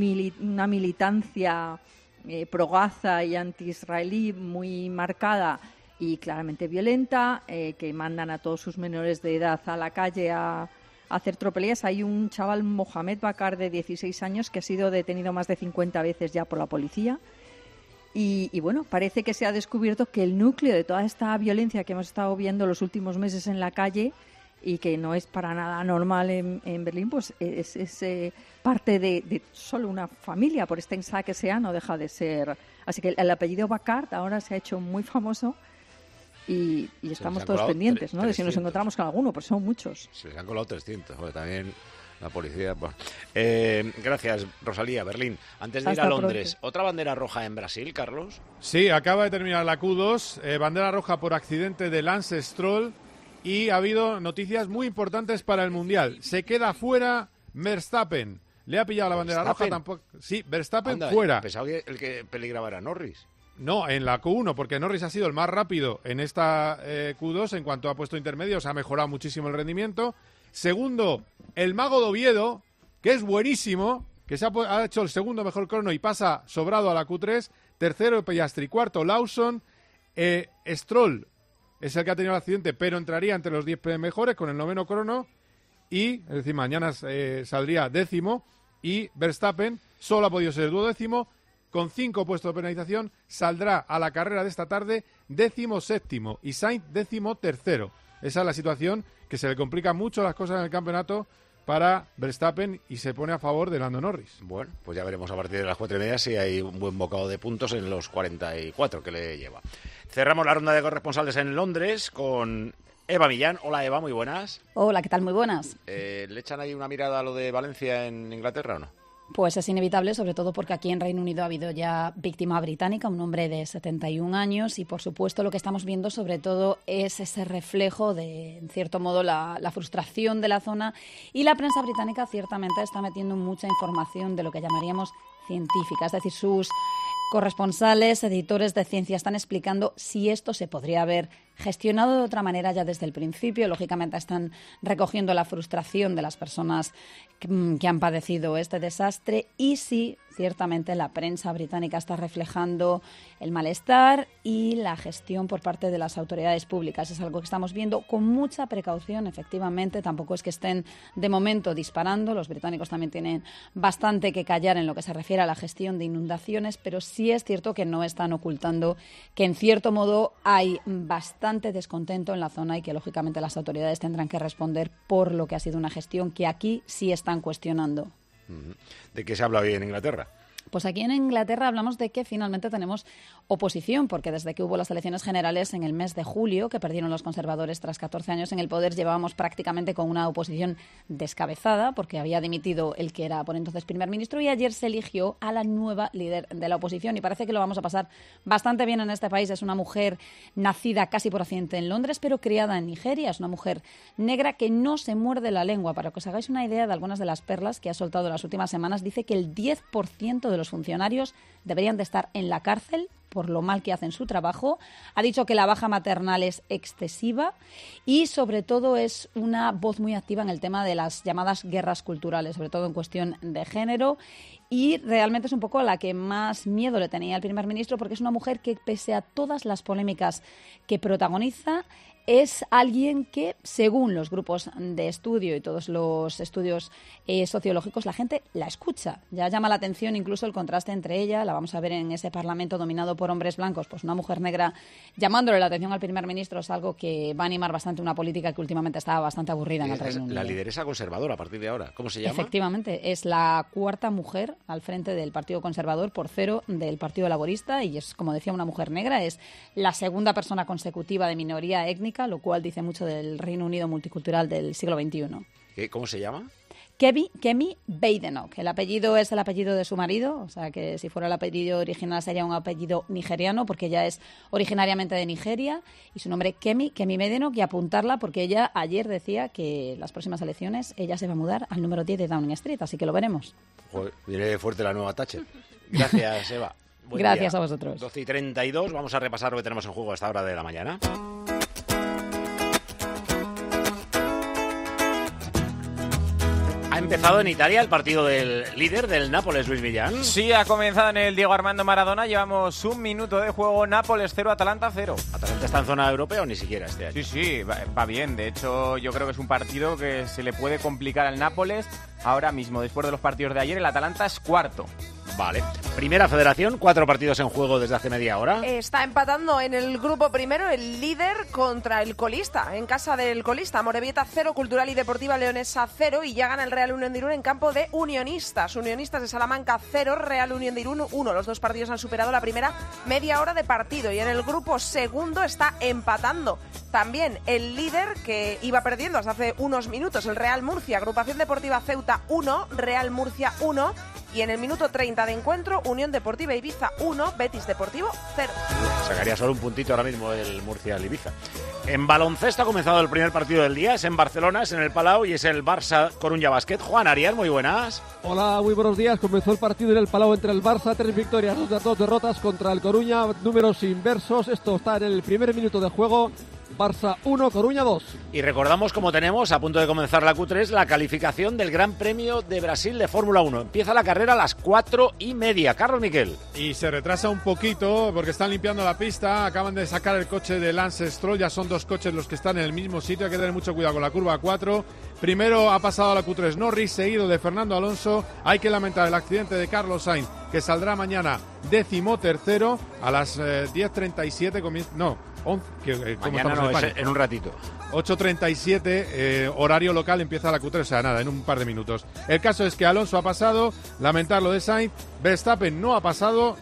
militancia pro-Gaza y anti-israelí muy marcada y claramente violenta, que mandan a todos sus menores de edad a la calle a hacer tropelías. Hay un chaval, Mohamed Bakar, de 16 años, que ha sido detenido más de 50 veces ya por la policía. Y bueno, parece que se ha descubierto que el núcleo de toda esta violencia que hemos estado viendo los últimos meses en la calle y que no es para nada normal en Berlín, pues es parte de solo una familia, por extensa que sea, no deja de ser. Así que el apellido Backart ahora se ha hecho muy famoso y estamos todos pendientes, ¿no? De si nos encontramos con alguno, porque son muchos. Se les han colado 300, porque también la policía... Bueno. Gracias, Rosalía. Berlín. Antes de ir a Londres, pronto. ¿Otra bandera roja en Brasil, Carlos? Sí, acaba de terminar la Q2, bandera roja por accidente de Lance Stroll. Y ha habido noticias muy importantes para el Mundial. Se queda fuera Verstappen. Le ha pillado la bandera roja tampoco. Sí, Verstappen Anda, fuera. Pensaba que el que peligraba era Norris. No, en la Q1, porque Norris ha sido el más rápido en esta Q2 en cuanto a puesto intermedio. Se ha mejorado muchísimo el rendimiento. Segundo, el Mago de Oviedo, que es buenísimo, que ha hecho el segundo mejor crono y pasa sobrado a la Q3. Tercero, Piastri. Cuarto, Lawson. Stroll es el que ha tenido el accidente, pero entraría entre los 10 mejores con el 9º crono. Y, es decir, mañana saldría 10º. Y Verstappen solo ha podido ser 12º. con 5 puestos de penalización, saldrá a la carrera de esta tarde 17º y Sainz 13º. Esa es la situación, que se le complican mucho las cosas en el campeonato para Verstappen y se pone a favor de Lando Norris. Bueno, pues ya veremos a partir de las 4:30 si hay un buen bocado de puntos en los 44 que le lleva. Cerramos la ronda de corresponsales en Londres con Eva Millán. Hola Eva, muy buenas. Hola, ¿qué tal? Muy buenas. ¿Le echan ahí una mirada a lo de Valencia en Inglaterra o no? Pues es inevitable, sobre todo porque aquí en Reino Unido ha habido ya víctima británica, un hombre de 71 años, y por supuesto lo que estamos viendo sobre todo es ese reflejo de, en cierto modo, la frustración de la zona, y la prensa británica ciertamente está metiendo mucha información de lo que llamaríamos científica, es decir, sus corresponsales, editores de ciencia están explicando si esto se podría haber gestionado de otra manera ya desde el principio. Lógicamente están recogiendo la frustración de las personas que han padecido este desastre, y sí, ciertamente la prensa británica está reflejando el malestar y la gestión por parte de las autoridades públicas. Es algo que estamos viendo con mucha precaución, efectivamente. Tampoco es que estén de momento disparando. Los británicos también tienen bastante que callar en lo que se refiere a la gestión de inundaciones, pero sí es cierto que no están ocultando que en cierto modo hay bastante descontento en la zona y que lógicamente las autoridades tendrán que responder por lo que ha sido una gestión que aquí sí están cuestionando. ¿De qué se habla hoy en Inglaterra? Pues aquí en Inglaterra hablamos de que finalmente tenemos oposición, porque desde que hubo las elecciones generales en el mes de julio, que perdieron los conservadores tras 14 años en el poder, llevábamos prácticamente con una oposición descabezada, porque había dimitido el que era por entonces primer ministro, y ayer se eligió a la nueva líder de la oposición, y parece que lo vamos a pasar bastante bien en este país. Es una mujer nacida casi por accidente en Londres, pero criada en Nigeria. Es una mujer negra que no se muerde la lengua. Para que os hagáis una idea de algunas de las perlas que ha soltado en las últimas semanas, dice que el 10% de los funcionarios deberían de estar en la cárcel por lo mal que hacen su trabajo. Ha dicho que la baja maternal es excesiva y, sobre todo, es una voz muy activa en el tema de las llamadas guerras culturales, sobre todo en cuestión de género. Y realmente es un poco la que más miedo le tenía al primer ministro, porque es una mujer que, pese a todas las polémicas que protagoniza, es alguien que, según los grupos de estudio y todos los estudios sociológicos, la gente la escucha. Ya llama la atención incluso el contraste entre ella, la vamos a ver en ese Parlamento dominado por hombres blancos, pues una mujer negra llamándole la atención al primer ministro es algo que va a animar bastante una política que últimamente estaba bastante aburrida en el Reino Unido. La lideresa conservadora a partir de ahora, ¿cómo se llama? Efectivamente, es la cuarta mujer al frente del Partido Conservador, por 0 del Partido Laborista, y es, como decía, una mujer negra. Es la segunda persona consecutiva de minoría étnica, lo cual dice mucho del Reino Unido multicultural del siglo XXI. ¿Cómo se llama? Kemi Badenoch. El apellido es el apellido de su marido, o sea que si fuera el apellido original sería un apellido nigeriano, porque ella es originariamente de Nigeria, y su nombre Kemi Badenoch, y apuntarla porque ella ayer decía que las próximas elecciones ella se va a mudar al número 10 de Downing Street, así que lo veremos. Joder, viene fuerte la nueva Thatcher. Gracias, Eva. Gracias a vosotros. 12:32, vamos a repasar lo que tenemos en juego a esta hora de la mañana. Ha empezado en Italia el partido del líder del Nápoles, Luis Millán. Sí, ha comenzado en el Diego Armando Maradona. Llevamos un minuto de juego. Nápoles 0, Atalanta 0. ¿Atalanta está en zona europea o ni siquiera este año? Sí, va bien. De hecho, yo creo que es un partido que se le puede complicar al Nápoles ahora mismo. Después de los partidos de ayer, el Atalanta es cuarto. Vale. Primera Federación, 4 partidos en juego desde hace media hora. Está empatando en el grupo primero el líder contra el colista. En casa del colista, Amorebieta 0, Cultural y Deportiva Leonesa 0, y ya gana el Real Unión de Irún en campo de Unionistas. Unionistas de Salamanca 0, Real Unión de Irún 1. Los dos partidos han superado la primera media hora de partido, y en el grupo segundo está empatando también el líder, que iba perdiendo hasta hace unos minutos, el Real Murcia. Agrupación Deportiva Ceuta 1, Real Murcia 1. Y en el minuto 30 de encuentro, Unión Deportiva Ibiza 1, Betis Deportivo 0. Sacaría solo un puntito ahora mismo el Murcia al Ibiza. En baloncesto ha comenzado el primer partido del día. Es en Barcelona, es en el Palau, y es el Barça Coruña Basket. Juan Arias, muy buenas. Hola, muy buenos días. Comenzó el partido en el Palau entre el Barça, 3 victorias, 2 derrotas contra el Coruña. Números inversos. Esto está en el primer minuto de juego. Barça 1, Coruña 2. Y recordamos, como tenemos a punto de comenzar la Q3, la calificación del Gran Premio de Brasil de Fórmula 1. Empieza la carrera a las 4:30. Carlos Miquel. Y se retrasa un poquito porque están limpiando la pista. Acaban de sacar el coche de Lance Stroll. Ya son 2 coches los que están en el mismo sitio. Hay que tener mucho cuidado con la curva 4. Primero ha pasado a la Q3 Norris, seguido de Fernando Alonso. Hay que lamentar el accidente de Carlos Sainz que saldrá mañana 13º a las 10:37 comienza... No, 11, mañana no, es en un ratito. 8:37, horario local, empieza la Q3, o sea, nada, en un par de minutos. El caso es que Alonso ha pasado, lamentar lo de Sainz, Verstappen no ha pasado,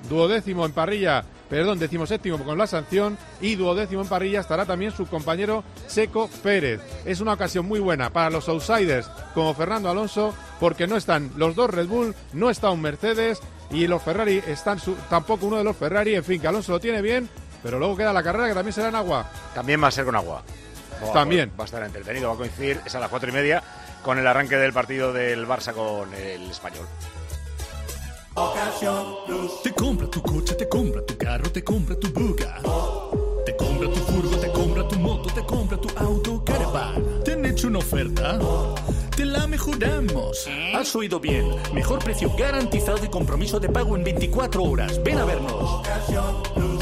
17º con la sanción, y 12º en parrilla estará también su compañero Checo Pérez. Es una ocasión muy buena para los outsiders como Fernando Alonso, porque no están los dos Red Bull, no está un Mercedes, y los Ferrari están tampoco uno de los Ferrari, en fin, que Alonso lo tiene bien, pero luego queda la carrera que también será en agua. También va a ser con agua. También. Va a estar entretenido, va a coincidir, es a las 4:30, con el arranque del partido del Barça con el Español. Ocasión Plus. Te compra tu coche, te compra tu carro, te compra tu buga. Te compra tu furgo, te compra tu moto, te compra tu auto, caravan. ¿Te han hecho una oferta? Te la mejoramos. Has oído bien. Mejor precio garantizado y compromiso de pago en 24 horas. Ven a vernos. Ocasión Plus.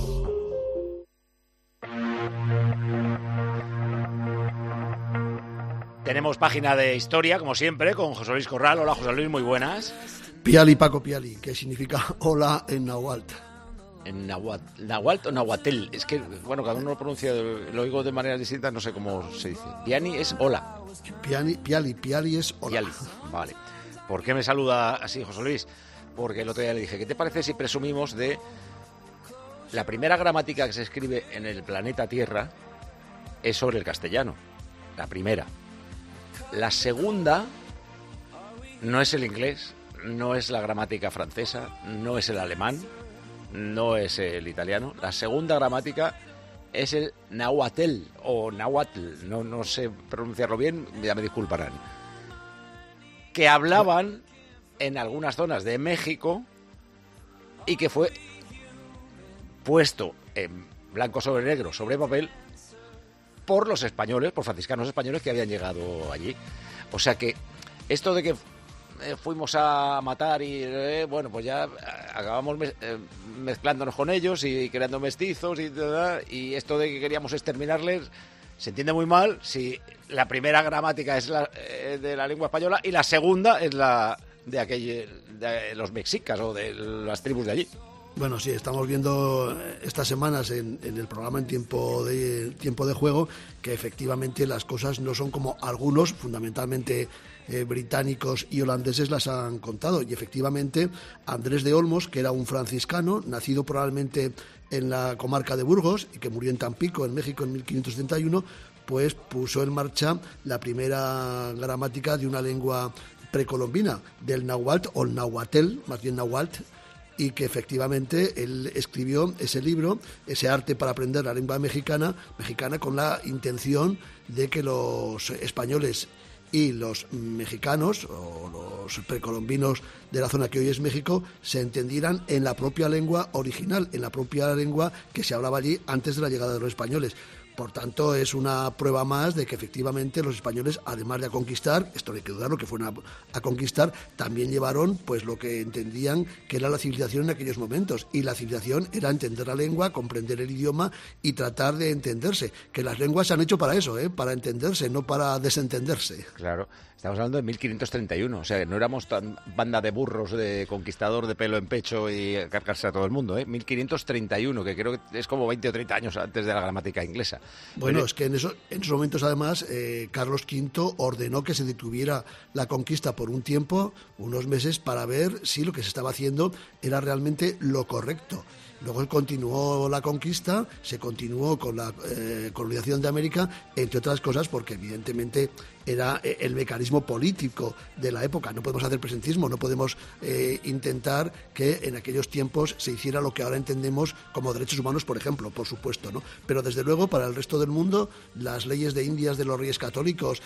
Tenemos página de historia, como siempre, con José Luis Corral. Hola, José Luis, muy buenas. Piali, Paco Piali, que significa hola en náhuatl. ¿En náhuatl o nahuatl? Es que, bueno, cada uno lo pronuncia, lo oigo de manera distinta, no sé cómo se dice. Piani es hola. Piali es hola. Piali, vale. ¿Por qué me saluda así, José Luis? Porque el otro día le dije, ¿qué te parece si presumimos de la primera gramática que se escribe en el planeta Tierra es sobre el castellano? La primera. La segunda no es el inglés, no es la gramática francesa, no es el alemán, no es el italiano. La segunda gramática es el náhuatl o náhuatl, no sé pronunciarlo bien, ya me disculparán. Que hablaban en algunas zonas de México y que fue puesto en blanco sobre negro, sobre papel, por los españoles, por franciscanos españoles que habían llegado allí. O sea que esto de que fuimos a matar y bueno, pues ya acabamos mezclándonos con ellos y creando mestizos y esto de que queríamos exterminarles se entiende muy mal si la primera gramática es la de la lengua española y la segunda es la de los mexicas o de las tribus de allí. Bueno, sí, estamos viendo estas semanas en el programa en tiempo de juego que efectivamente las cosas no son como algunos, fundamentalmente británicos y holandeses, las han contado. Y efectivamente Andrés de Olmos, que era un franciscano, nacido probablemente en la comarca de Burgos y que murió en Tampico, en México, en 1571, pues puso en marcha la primera gramática de una lengua precolombina, del náhuatl o el nahuatl, más bien náhuatl, y que efectivamente él escribió ese libro, ese arte para aprender la lengua mexicana con la intención de que los españoles y los mexicanos o los precolombinos de la zona que hoy es México se entendieran en la propia lengua original, en la propia lengua que se hablaba allí antes de la llegada de los españoles. Por tanto, es una prueba más de que efectivamente los españoles, además de a conquistar, esto no hay que dudarlo, que fueron a conquistar, también llevaron pues lo que entendían que era la civilización en aquellos momentos. Y la civilización era entender la lengua, comprender el idioma y tratar de entenderse. Que las lenguas se han hecho para eso, para entenderse, no para desentenderse. Claro. Estamos hablando de 1531, o sea, no éramos tan banda de burros, de conquistador de pelo en pecho y cargarse a todo el mundo, 1531, que creo que es como 20 o 30 años antes de la gramática inglesa. Bueno, es que en esos momentos, además, Carlos V ordenó que se detuviera la conquista por un tiempo, unos meses, para ver si lo que se estaba haciendo era realmente lo correcto. Luego él continuó la conquista, se continuó con la colonización de América, entre otras cosas porque evidentemente era el mecanismo político de la época. No podemos hacer presentismo, no podemos intentar que en aquellos tiempos se hiciera lo que ahora entendemos como derechos humanos, por ejemplo, por supuesto, ¿no? Pero desde luego para el resto del mundo, las leyes de Indias de los reyes católicos,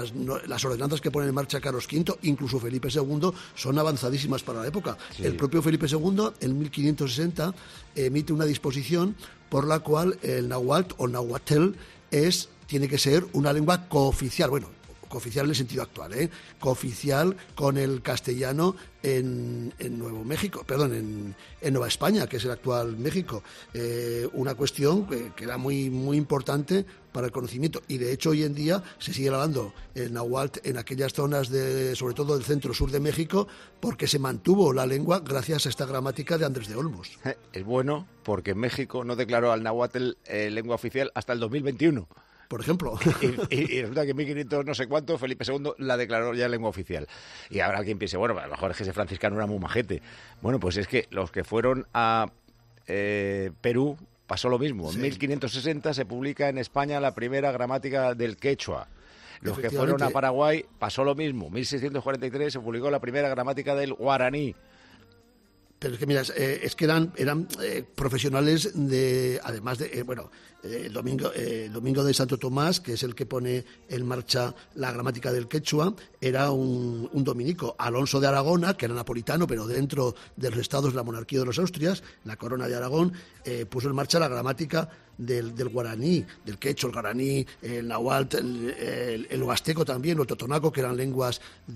las ordenanzas que pone en marcha Carlos V, incluso Felipe II, son avanzadísimas para la época. Sí. El propio Felipe II, en 1560, emite una disposición por la cual el náhuatl o náhuatl tiene que ser una lengua cooficial. Bueno, cooficial en el sentido actual, cooficial con el castellano en Nuevo México, perdón, en Nueva España, que es el actual México. Una cuestión que era muy, muy importante para el conocimiento, y de hecho hoy en día se sigue hablando el náhuatl en aquellas zonas sobre todo del centro-sur de México, porque se mantuvo la lengua gracias a esta gramática de Andrés de Olmos. Es bueno porque México no declaró al náhuatl lengua oficial hasta el 2021. Por ejemplo. Y resulta que en 1500 no sé cuánto, Felipe II la declaró ya lengua oficial. Y ahora alguien piense, bueno, a lo mejor es que ese franciscano era muy majete. Bueno, pues es que los que fueron a Perú pasó lo mismo. Sí. En 1560 se publica en España la primera gramática del quechua. Los que fueron a Paraguay pasó lo mismo. En 1643 se publicó la primera gramática del guaraní. Pero es que, mira, es que eran profesionales además de, el Domingo de Santo Tomás, que es el que pone en marcha la gramática del quechua, era un dominico. Alonso de Aragona, que era napolitano, pero dentro de los estados de la monarquía de los Austrias, la corona de Aragón, puso en marcha la gramática del guaraní, del quechua, el guaraní, el náhuatl, el huasteco también, o el totonaco, que eran lenguas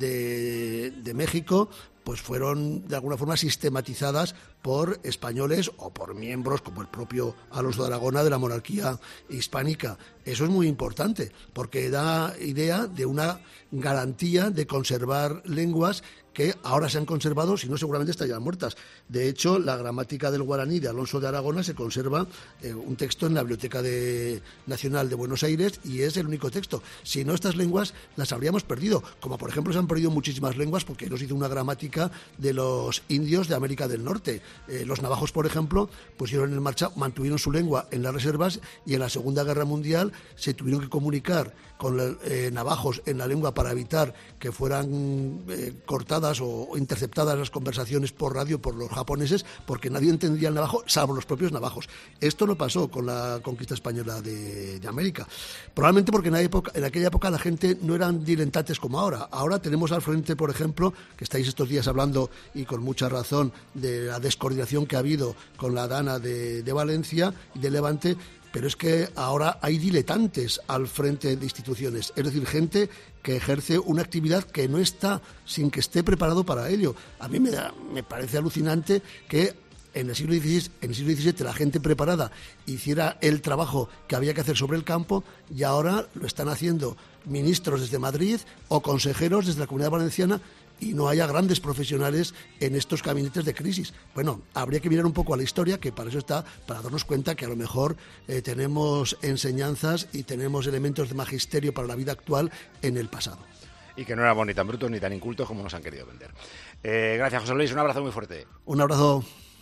de México, pues fueron de alguna forma sistematizadas por españoles o por miembros como el propio Alonso de Aragona de la monarquía hispánica. Eso es muy importante porque da idea de una garantía de conservar lenguas que ahora se han conservado, si no seguramente estarían muertas. De hecho, la gramática del guaraní de Alonso de Aragona se conserva un texto en la Biblioteca Nacional de Buenos Aires y es el único texto. Si no, estas lenguas las habríamos perdido, como por ejemplo se han perdido muchísimas lenguas porque no se hizo una gramática de los indios de América del Norte. Los navajos, por ejemplo, pusieron en marcha, mantuvieron su lengua en las reservas y en la Segunda Guerra Mundial se tuvieron que comunicar con navajos en la lengua para evitar que fueran cortadas o interceptadas las conversaciones por radio por los japoneses, porque nadie entendía el navajo, salvo los propios navajos. Esto no pasó con la conquista española de América. Probablemente porque en aquella época la gente no eran diletantes como ahora. Ahora tenemos al frente, por ejemplo, que estáis estos días hablando, y con mucha razón, de la descoordinación que ha habido con la Dana de Valencia y de Levante, pero es que ahora hay diletantes al frente de instituciones, es decir, gente que ejerce una actividad que no está, sin que esté preparado para ello. A mí me parece alucinante que en el siglo XVII la gente preparada hiciera el trabajo que había que hacer sobre el campo, y ahora lo están haciendo ministros desde Madrid o consejeros desde la Comunidad Valenciana, y no haya grandes profesionales en estos gabinetes de crisis. Bueno, habría que mirar un poco a la historia, que para eso está, para darnos cuenta que a lo mejor tenemos enseñanzas y tenemos elementos de magisterio para la vida actual en el pasado. Y que no éramos ni tan brutos ni tan incultos como nos han querido vender. Gracias, José Luis, un abrazo muy fuerte. Un abrazo.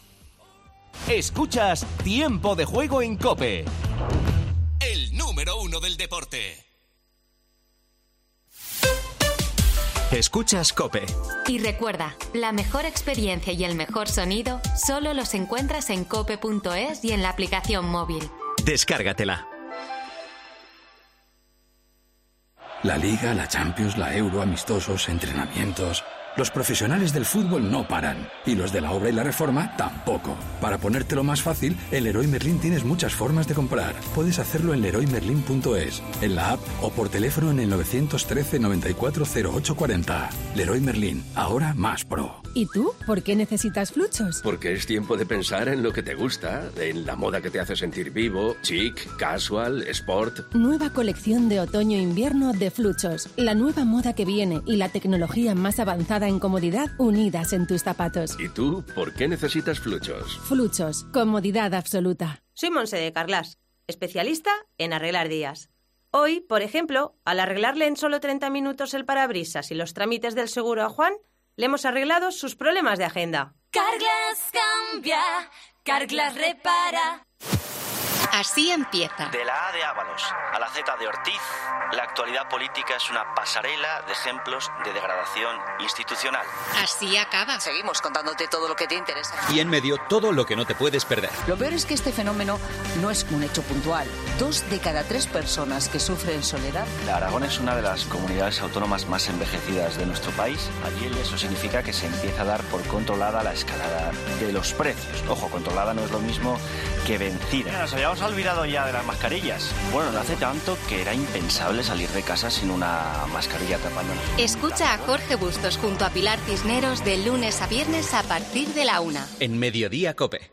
Escuchas Tiempo de Juego en COPE, el número 1 del deporte. Escuchas COPE. Y recuerda, la mejor experiencia y el mejor sonido solo los encuentras en cope.es y en la aplicación móvil. Descárgatela. La Liga, la Champions, la Euro, amistosos, entrenamientos. Los profesionales del fútbol no paran, y los de la obra y la reforma tampoco. Para ponértelo más fácil, en Leroy Merlin tienes muchas formas de comprar. Puedes hacerlo en leroymerlin.es, en la app o por teléfono en el 913 94 08 40. Leroy Merlin, ahora más pro. ¿Y tú? ¿Por qué necesitas Fluchos? Porque es tiempo de pensar en lo que te gusta, en la moda que te hace sentir vivo, chic, casual, sport. Nueva colección de otoño-invierno de Fluchos. La nueva moda que viene y la tecnología más avanzada en comodidad unidas en tus zapatos. ¿Y tú, por qué necesitas Fluchos? Fluchos, comodidad absoluta. Soy Monse de Carlas, especialista en arreglar días. Hoy, por ejemplo, al arreglarle en solo 30 minutos el parabrisas y los trámites del seguro a Juan, le hemos arreglado sus problemas de agenda. Carglass cambia, Carglass repara. Así empieza. De la A de Ábalos a la Z de Ortiz, la actualidad política es una pasarela de ejemplos de degradación institucional. Así acaba. Seguimos contándote todo lo que te interesa. Y en medio, todo lo que no te puedes perder. Lo peor es que este fenómeno no es un hecho puntual. 2 de cada 3 personas que sufren soledad. Aragón es una de las comunidades autónomas más envejecidas de nuestro país. Allí eso significa que se empieza a dar por controlada la escalada de los precios. Ojo, controlada no es lo mismo que vencida. Nos habíamos ha olvidado ya de las mascarillas. Bueno, no hace tanto que era impensable salir de casa sin una mascarilla tapándonos. Escucha a Jorge Bustos junto a Pilar Cisneros de lunes a viernes a partir de la 1. En Mediodía COPE.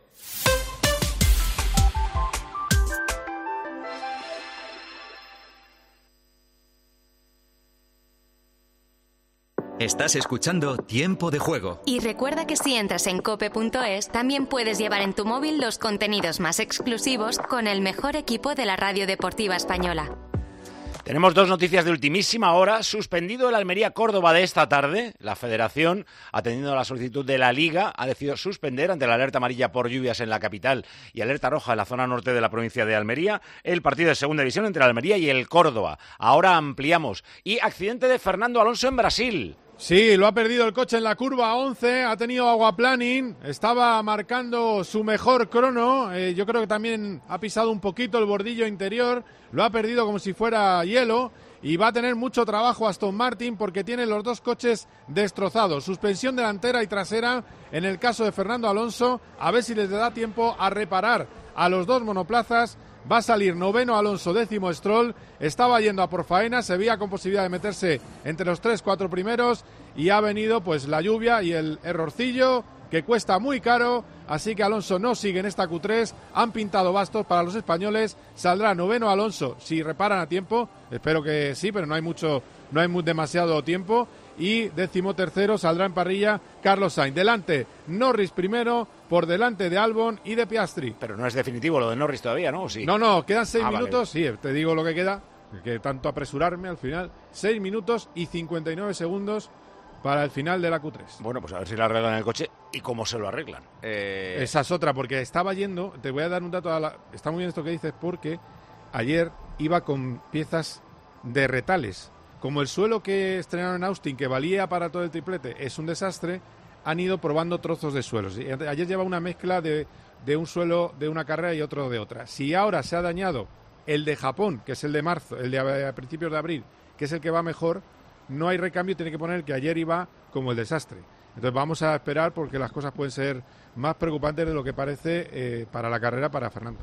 Estás escuchando Tiempo de Juego. Y recuerda que si entras en cope.es, también puedes llevar en tu móvil los contenidos más exclusivos con el mejor equipo de la radio deportiva española. Tenemos dos noticias de ultimísima hora. Suspendido el Almería-Córdoba de esta tarde. La Federación, atendiendo a la solicitud de la Liga, ha decidido suspender ante la alerta amarilla por lluvias en la capital y alerta roja en la zona norte de la provincia de Almería, el partido de segunda división entre el Almería y el Córdoba. Ahora ampliamos. Y accidente de Fernando Alonso en Brasil. Sí, lo ha perdido el coche en la curva 11, ha tenido aquaplaning, estaba marcando su mejor crono, yo creo que también ha pisado un poquito el bordillo interior, lo ha perdido como si fuera hielo y va a tener mucho trabajo Aston Martin porque tiene los dos coches destrozados, suspensión delantera y trasera en el caso de Fernando Alonso, a ver si les da tiempo a reparar a los dos monoplazas. Va a salir noveno Alonso, décimo Stroll, estaba yendo a por faena, se veía con posibilidad de meterse entre los 3-4 primeros y ha venido pues la lluvia y el errorcillo que cuesta muy caro, así que Alonso no sigue en esta Q3, han pintado bastos para los españoles, saldrá noveno Alonso si reparan a tiempo, espero que sí, pero no hay demasiado tiempo, y décimo tercero saldrá en parrilla Carlos Sainz. Delante Norris primero, por delante de Albon y de Piastri. Pero no es definitivo lo de Norris todavía, ¿no? ¿O sí? No, quedan 6 minutos, vale. Sí, te digo lo que queda, que tanto apresurarme al final, 6 minutos y 59 segundos para el final de la Q3. Bueno, pues a ver si lo arreglan el coche y cómo se lo arreglan. Esa es otra, porque estaba yendo, te voy a dar un dato, está muy bien esto que dices, porque ayer iba con piezas de retales. Como el suelo que estrenaron en Austin, que valía para todo el triplete, es un desastre, han ido probando trozos de suelos. Ayer lleva una mezcla de un suelo de una carrera y otro de otra. Si ahora se ha dañado el de Japón, que es el de marzo, el de a principios de abril, que es el que va mejor, no hay recambio, tiene que poner el que ayer iba como el desastre. Entonces vamos a esperar porque las cosas pueden ser más preocupantes de lo que parece para la carrera para Fernando.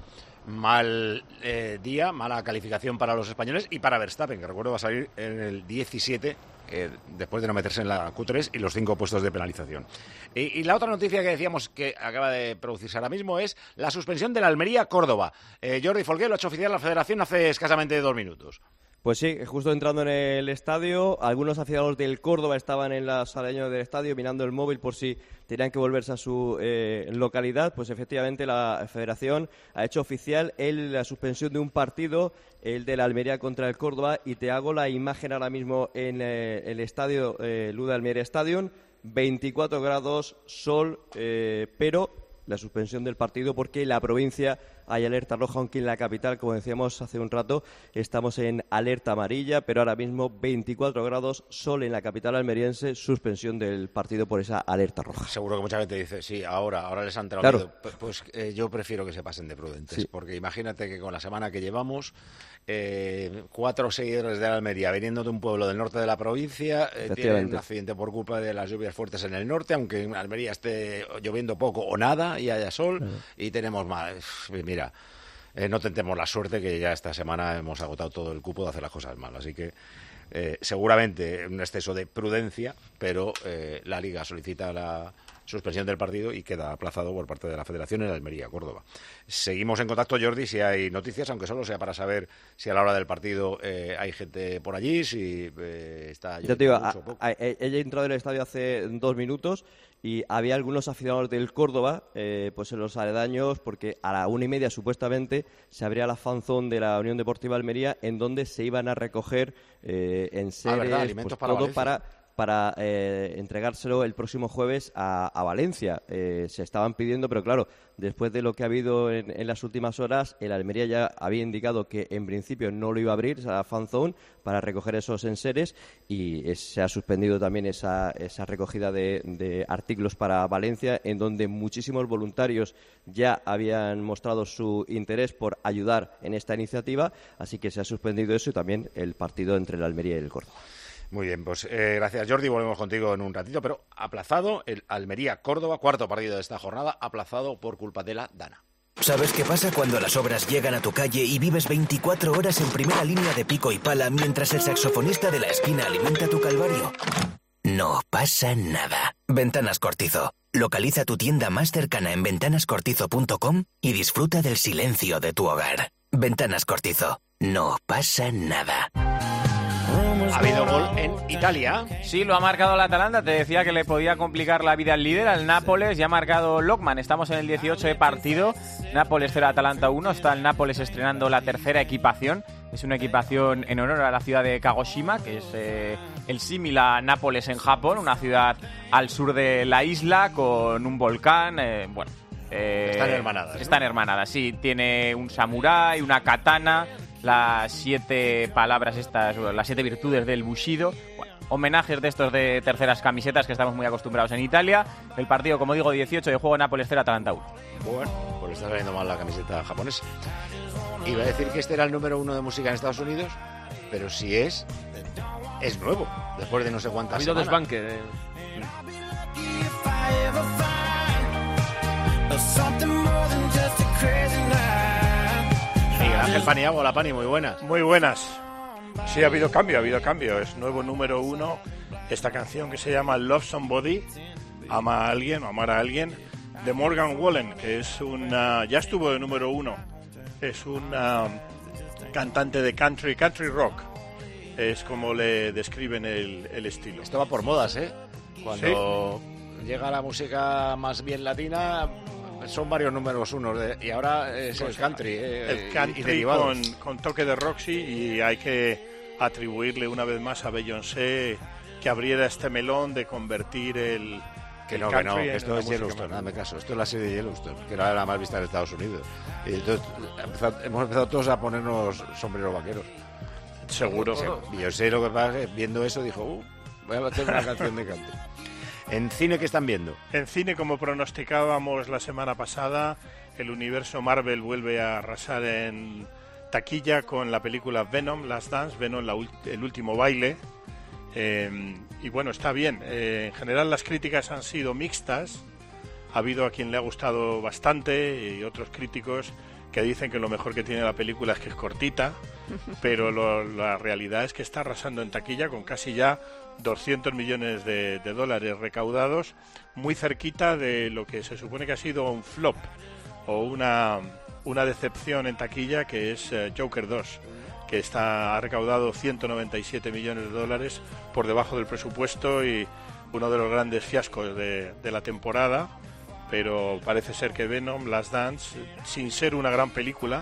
Mal día, mala calificación para los españoles y para Verstappen, que recuerdo va a salir en el 17 después de no meterse en la Q3 y los 5 puestos de penalización. Y la otra noticia que decíamos que acaba de producirse ahora mismo es la suspensión de la Almería-Córdoba. Jordi Folgué lo ha hecho oficial la Federación hace escasamente 2 minutos. Pues sí, justo entrando en el estadio, algunos aficionados del Córdoba estaban en la sala del estadio mirando el móvil por si tenían que volverse a su localidad. Pues efectivamente la Federación ha hecho oficial la suspensión de un partido, el de la Almería contra el Córdoba, y te hago la imagen ahora mismo en el estadio Luda Almería Stadium, 24 grados, sol, pero la suspensión del partido porque en la provincia hay alerta roja, aunque en la capital, como decíamos hace un rato, estamos en alerta amarilla, pero ahora mismo 24 grados, sol en la capital almeriense, suspensión del partido por esa alerta roja. Seguro que mucha gente dice, sí, ahora les han entrado miedo. Pues yo prefiero que se pasen de prudentes, sí. Porque imagínate que con la semana que llevamos, 4 seguidores de la Almería viniendo de un pueblo del norte de la provincia, tienen un accidente por culpa de las lluvias fuertes en el norte, aunque en Almería esté lloviendo poco o nada y haya sol, y tenemos más. Mira, no tentemos la suerte que ya esta semana hemos agotado todo el cupo de hacer las cosas mal, así que seguramente un exceso de prudencia, pero la Liga solicita la suspensión del partido y queda aplazado por parte de la Federación en Almería, Córdoba. Seguimos en contacto, Jordi, si hay noticias, aunque solo sea para saber si a la hora del partido hay gente por allí, si está... Yo te digo, he entrado en el estadio hace 2 minutos y había algunos aficionados del Córdoba, pues en los aledaños, porque a la 1:30 supuestamente se abría la fan zone de la Unión Deportiva Almería, en donde se iban a recoger enseres, alimentos pues, para entregárselo el próximo jueves a Valencia. Se estaban pidiendo, pero claro, después de lo que ha habido en las últimas horas, el Almería ya había indicado que en principio no lo iba a abrir, esa fan zone, para recoger esos enseres, y se ha suspendido también esa recogida de artículos para Valencia, en donde muchísimos voluntarios ya habían mostrado su interés por ayudar en esta iniciativa, así que se ha suspendido eso y también el partido entre el Almería y el Córdoba. Muy bien, pues gracias, Jordi. Volvemos contigo en un ratito, pero aplazado el Almería-Córdoba, 4º partido de esta jornada, aplazado por culpa de la Dana. ¿Sabes qué pasa cuando las obras llegan a tu calle y vives 24 horas en primera línea de pico y pala mientras el saxofonista de la esquina alimenta tu calvario? No pasa nada. Ventanas Cortizo. Localiza tu tienda más cercana en ventanascortizo.com y disfruta del silencio de tu hogar. Ventanas Cortizo. No pasa nada. Ha habido gol en Italia. Sí, lo ha marcado el Atalanta. Te decía que le podía complicar la vida al líder, al Nápoles. Ya ha marcado Lockman. Estamos en el 18 de partido. Nápoles 0, Atalanta 1. Está el Nápoles estrenando la tercera equipación. Es una equipación en honor a la ciudad de Kagoshima, que es el símil a Nápoles en Japón, una ciudad al sur de la isla con un volcán. Están hermanadas, ¿no? Están hermanadas, sí. Tiene un samurái, una katana, las 7 palabras estas, las 7 virtudes del Bushido. Bueno, homenajes de estos de terceras camisetas que estamos muy acostumbrados en Italia. El partido, como digo, 18 de juego, Nápoles 0, Atalanta 1. Bueno, pues está saliendo mal la camiseta japonesa. Iba a decir que este era el número 1 de música en Estados Unidos, pero si es nuevo, después de no sé cuántas semanas. Desbanque. Miguel Ángel Paniagua, hola Pani, muy buenas. Muy buenas. Sí, ha habido cambio. Es nuevo número 1 esta canción que se llama Love Somebody, ama a alguien o amar a alguien, de Morgan Wallen, que es ya estuvo de número 1. Es una cantante de country rock. Es como le describen el estilo. Esto va por modas, ¿eh? Cuando llega la música más bien latina, son varios números 1. Y ahora es el country. El country con toque de Roxy, y hay que atribuirle una vez más a Beyoncé que abriera este melón de convertir el... Que esto es Yellowstone, dame caso. Esto es la serie de Yellowstone, que era la más vista en Estados Unidos. Y entonces hemos empezado todos a ponernos sombreros vaqueros. Seguro. Yo sé lo que pasa, viendo eso dijo, voy a hacer una canción de country. ¿En cine qué están viendo? En cine, como pronosticábamos la semana pasada, el universo Marvel vuelve a arrasar en taquilla con la película Venom, Last Dance, Venom, el último baile. Y bueno, está bien. En general las críticas han sido mixtas. Ha habido a quien le ha gustado bastante y otros críticos que dicen que lo mejor que tiene la película es que es cortita, pero la realidad es que está arrasando en taquilla con casi ya 200 millones de dólares recaudados, muy cerquita de lo que se supone que ha sido un flop o una decepción en taquilla, que es Joker 2. Que ha recaudado 197 millones de dólares, por debajo del presupuesto, y uno de los grandes fiascos de la temporada. Pero parece ser que Venom, Last Dance, sin ser una gran película,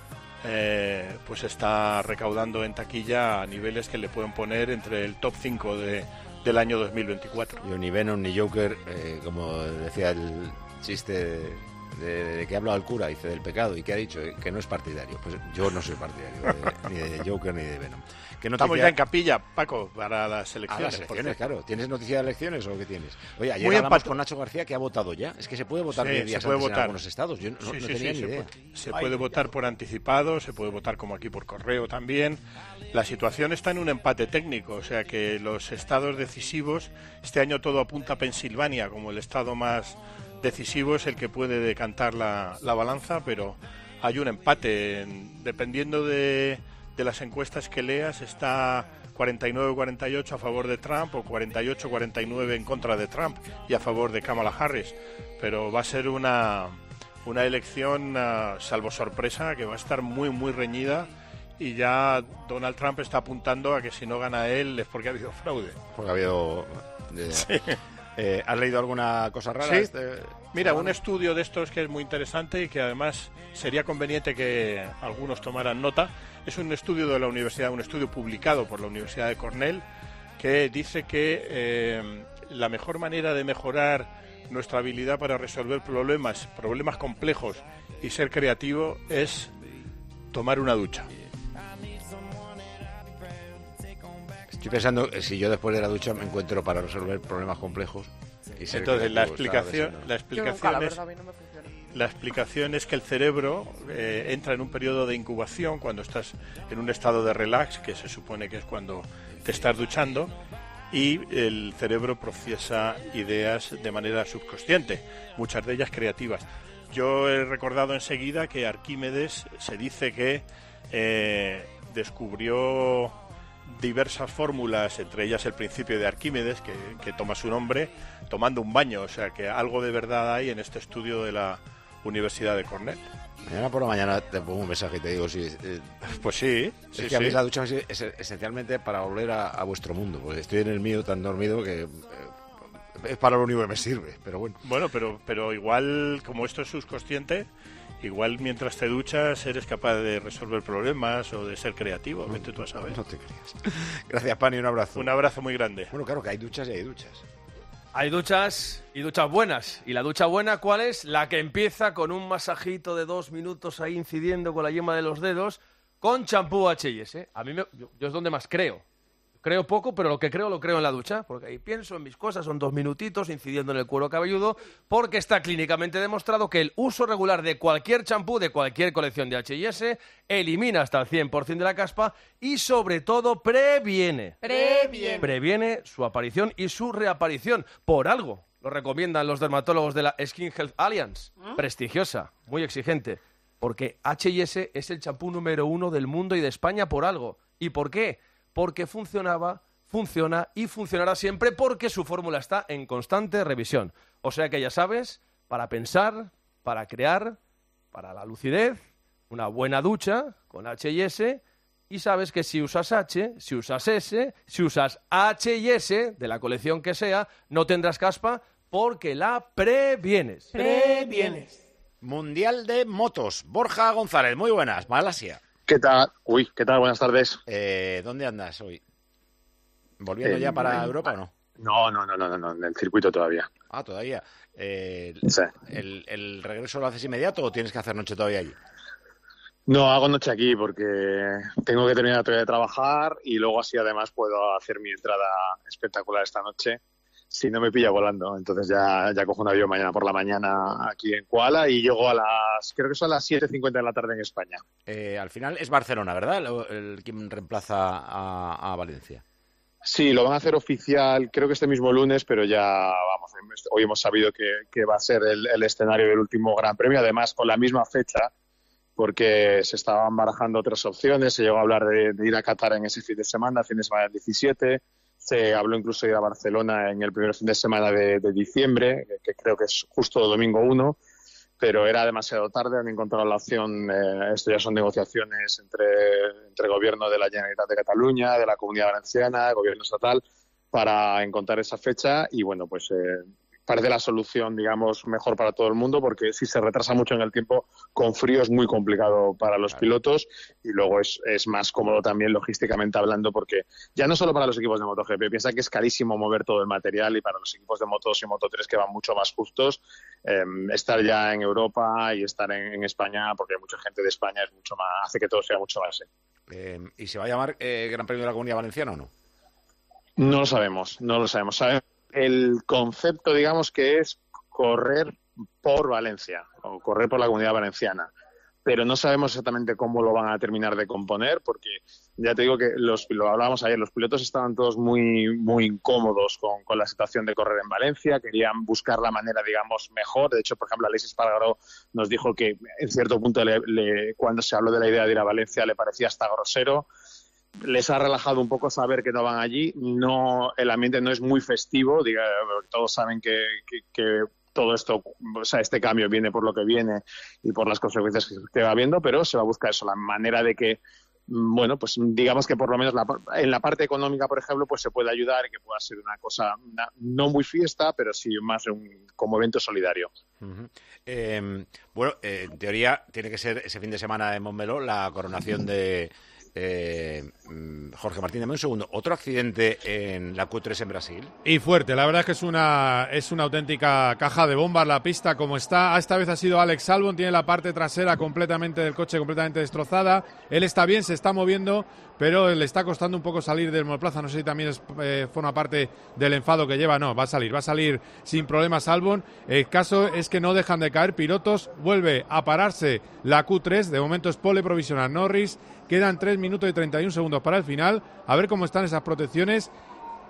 pues está recaudando en taquilla a niveles que le pueden poner entre el top 5 del año 2024. Yo ni Venom ni Joker, como decía el chiste de que ha hablado el cura, dice, del pecado, y que ha dicho que no es partidario. Pues yo no soy partidario ni de Joker ni de Venom. Estamos ya en capilla, Paco, para las elecciones. Las elecciones, claro. ¿Tienes noticia de elecciones o qué tienes? Oye, ayer hablamos con Nacho García, que ha votado ya. Es que se puede votar 10 días antes en algunos estados. Yo no tenía ni idea. Se puede votar por anticipado, se puede votar como aquí por correo también. La situación está en un empate técnico, o sea que los estados decisivos, este año todo apunta a Pensilvania como el estado más decisivo, es el que puede decantar la balanza, pero hay un empate. Dependiendo de las encuestas que leas, está 49-48 a favor de Trump o 48-49 en contra de Trump y a favor de Kamala Harris. Pero va a ser una elección, salvo sorpresa, que va a estar muy, muy reñida, y ya Donald Trump está apuntando a que si no gana él es porque ha habido fraude. Porque ha habido... Sí. ¿Has leído alguna cosa rara? Sí. Mira, un estudio de estos que es muy interesante y que además sería conveniente que algunos tomaran nota. Es un estudio de la universidad, un estudio publicado por la Universidad de Cornell, que dice que la mejor manera de mejorar nuestra habilidad para resolver problemas complejos y ser creativo es tomar una ducha. Estoy pensando si yo después de la ducha me encuentro para resolver problemas complejos. Entonces la explicación es que el cerebro entra en un periodo de incubación cuando estás en un estado de relax, que se supone que es cuando te estás duchando, y el cerebro procesa ideas de manera subconsciente, muchas de ellas creativas. Yo he recordado enseguida que Arquímedes se dice que descubrió diversas fórmulas, entre ellas el principio de Arquímedes, que toma su nombre tomando un baño, o sea que algo de verdad hay en este estudio de la Universidad de Cornell. Mañana por la mañana te pongo un mensaje y te digo si... pues sí. Es que a mí la ducha es esencialmente para volver a vuestro mundo, porque estoy en el mío tan dormido que... es para lo único que me sirve, pero bueno. Bueno, pero igual, como esto es subconsciente, igual mientras te duchas eres capaz de resolver problemas o de ser creativo, vete tú a saber. No te creas. Gracias, Pani, un abrazo. Un abrazo muy grande. Bueno, claro que hay duchas y hay duchas. Hay duchas y duchas buenas. ¿Y la ducha buena cuál es? La que empieza con un masajito de 2 minutos ahí incidiendo con la yema de los dedos con champú H&S. A mí yo es donde más creo. Creo poco, pero lo que creo lo creo en la ducha, porque ahí pienso en mis cosas, son 2 minutitos incidiendo en el cuero cabelludo, porque está clínicamente demostrado que el uso regular de cualquier champú, de cualquier colección de H&S, elimina hasta el 100% de la caspa y sobre todo previene su aparición y su reaparición. Por algo lo recomiendan los dermatólogos de la Skin Health Alliance, prestigiosa, muy exigente, porque H&S es el champú número 1 del mundo y de España por algo. ¿Y por qué? Porque funciona y funcionará siempre porque su fórmula está en constante revisión. O sea que ya sabes, para pensar, para crear, para la lucidez, una buena ducha con H&S, y sabes que si usas H, si usas S, si usas H&S, de la colección que sea, no tendrás caspa porque la previenes. Mundial de motos. Borja González, muy buenas, Malasia. ¿Qué tal? ¿Qué tal? Buenas tardes. ¿Dónde andas hoy? ¿Volviendo ya para Europa o no? No, en el circuito todavía. Ah, todavía. Sí. ¿El regreso lo haces inmediato o tienes que hacer noche todavía allí? No, hago noche aquí porque tengo que terminar todavía de trabajar y luego así además puedo hacer mi entrada espectacular esta noche. Si no me pilla volando, entonces ya cojo un avión mañana por la mañana aquí en Kuala y llego creo que son las 7:50 de la tarde en España. Al final es Barcelona, ¿verdad? El quien reemplaza a Valencia. Sí, lo van a hacer oficial, creo que este mismo lunes, pero ya, vamos, hoy hemos sabido que va a ser el escenario del último Gran Premio, además con la misma fecha, porque se estaban barajando otras opciones, se llegó a hablar de ir a Qatar en ese fin de semana del 17. Se habló incluso de ir a Barcelona en el primer fin de semana de diciembre, que creo que es justo domingo 1, pero era demasiado tarde, han encontrado la opción, esto ya son negociaciones entre el gobierno de la Generalitat de Cataluña, de la Comunidad Valenciana, el gobierno estatal, para encontrar esa fecha y bueno, pues parece la solución, digamos, mejor para todo el mundo, porque si se retrasa mucho en el tiempo, con frío es muy complicado para los pilotos y luego es más cómodo también logísticamente hablando, porque ya no solo para los equipos de MotoGP, piensa que es carísimo mover todo el material y para los equipos de Moto2 y Moto3 que van mucho más justos, estar ya en Europa y estar en España, porque hay mucha gente de España, es mucho más, hace que todo sea mucho más. ¿Y se va a llamar Gran Premio de la Comunidad Valenciana o no? No lo sabemos. Sabemos el concepto, digamos, que es correr por Valencia o correr por la Comunidad Valenciana, pero no sabemos exactamente cómo lo van a terminar de componer, porque ya te digo que lo hablábamos ayer, los pilotos estaban todos muy muy incómodos con la situación de correr en Valencia, querían buscar la manera, digamos, mejor. De hecho, por ejemplo, Aleix Espargaró nos dijo que en cierto punto cuando se habló de la idea de ir a Valencia le parecía hasta grosero. Les ha relajado un poco saber que no van allí. El ambiente no es muy festivo. Todos saben que todo esto, o sea, este cambio viene por lo que viene y por las consecuencias que va habiendo, pero se va a buscar eso, la manera de que, bueno, pues digamos que por lo menos en la parte económica, por ejemplo, pues se puede ayudar y que pueda ser una cosa no muy fiesta, pero sí más como evento solidario. Uh-huh. Bueno, en teoría tiene que ser ese fin de semana en Montmeló la coronación de Jorge Martín. Dame un segundo. ¿Otro accidente en la Q3 en Brasil? Y fuerte, la verdad es que es una auténtica caja de bombas la pista como está. Esta vez ha sido Alex Albon, tiene la parte trasera del coche completamente destrozada. Él está bien, se está moviendo, pero le está costando un poco salir del monoplaza. No sé si también forma parte del enfado que lleva. No, va a salir sin problemas Albon. El caso es que no dejan de caer pilotos. Vuelve a pararse la Q3. De momento es pole provisional Norris. Quedan 3 minutos y 31 segundos para el final. A ver cómo están esas protecciones.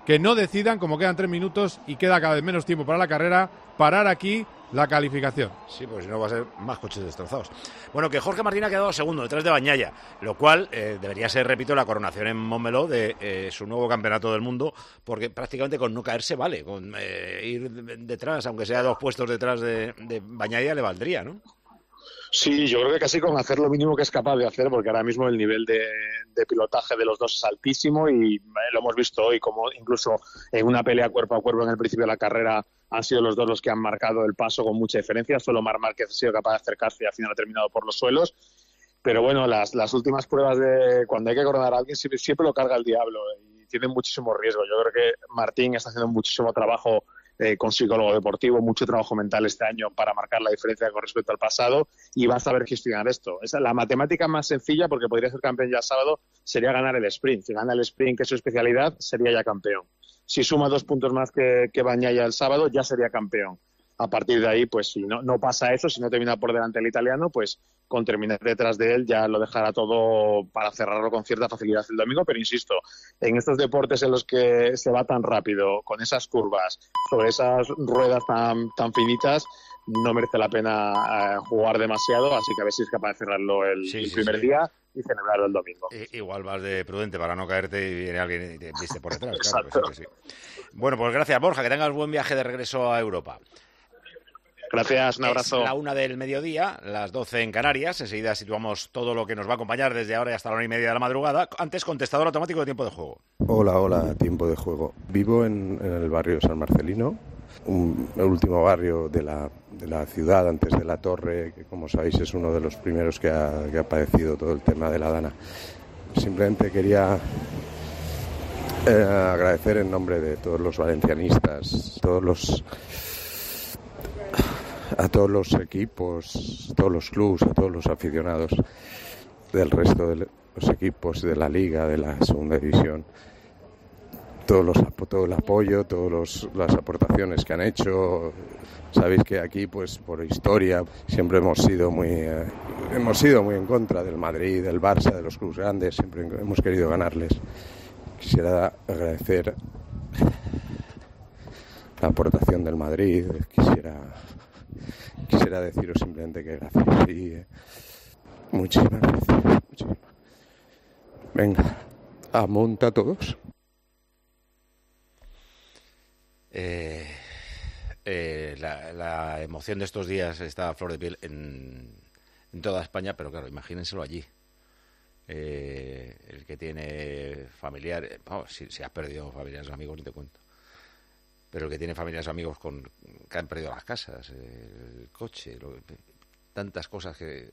que no decidan, como quedan 3 minutos y queda cada vez menos tiempo para la carrera, parar aquí la calificación. Sí, pues si no va a ser más coches destrozados. Bueno, que Jorge Martín ha quedado segundo detrás de Bagnaia, lo cual debería ser, repito, la coronación en Montmeló de su nuevo campeonato del mundo, porque prácticamente con no caerse vale, con ir detrás, aunque sea 2 puestos detrás de Bagnaia, le valdría, ¿no? Sí, yo creo que casi con hacer lo mínimo que es capaz de hacer, porque ahora mismo el nivel de pilotaje de los dos es altísimo y lo hemos visto hoy, como incluso en una pelea cuerpo a cuerpo en el principio de la carrera han sido los dos los que han marcado el paso con mucha diferencia. Solo Marc Márquez ha sido capaz de acercarse y al final ha terminado por los suelos. Pero bueno, las últimas pruebas de cuando hay que coronar a alguien siempre lo carga el diablo y tiene muchísimo riesgo. Yo creo que Martín está haciendo muchísimo trabajo con psicólogo deportivo, mucho trabajo mental este año para marcar la diferencia con respecto al pasado y va a saber gestionar esto. La matemática más sencilla, porque podría ser campeón ya el sábado, sería ganar el sprint. Si gana el sprint, que es su especialidad, sería ya campeón. Si suma 2 puntos más que Bagnaia el sábado, ya sería campeón. A partir de ahí, pues si no pasa eso, si no termina por delante el italiano, pues con terminar detrás de él ya lo dejará todo para cerrarlo con cierta facilidad el domingo. Pero insisto, en estos deportes en los que se va tan rápido, con esas curvas, sobre esas ruedas tan finitas, no merece la pena jugar demasiado, así que a ver si es capaz de cerrarlo el primer día y celebrarlo el domingo. Igual vas de prudente para no caerte y viene alguien y te viste por detrás. Claro, que sí. Bueno, pues gracias, Borja, que tengas buen viaje de regreso a Europa. Gracias, un abrazo. Es la 1 del mediodía, las 12 en Canarias. Enseguida situamos todo lo que nos va a acompañar desde ahora y hasta la 1:30 de la madrugada. Antes, contestador automático de tiempo de juego. Hola, tiempo de juego. Vivo en el barrio San Marcelino, el último barrio de la ciudad antes de la Torre, que como sabéis es uno de los primeros que ha padecido todo el tema de la Dana. Simplemente quería agradecer en nombre de todos los valencianistas, a todos los equipos, a todos los clubs, a todos los aficionados del resto de los equipos de la Liga, de la Segunda División, todo el apoyo, todas las aportaciones que han hecho. Sabéis que aquí, pues por historia, siempre hemos sido muy en contra del Madrid, del Barça, de los clubes grandes, siempre hemos querido ganarles. Quisiera agradecer la aportación del Madrid, quisiera deciros simplemente que gracias y muchísimas gracias. Venga, amonta a todos. La emoción de estos días está a flor de piel en toda España, pero claro, imagínenselo allí. El que tiene familiares, si has perdido familiares o amigos, ni te cuento. Pero el que tiene familiares o amigos que han perdido las casas, el coche, tantas cosas que...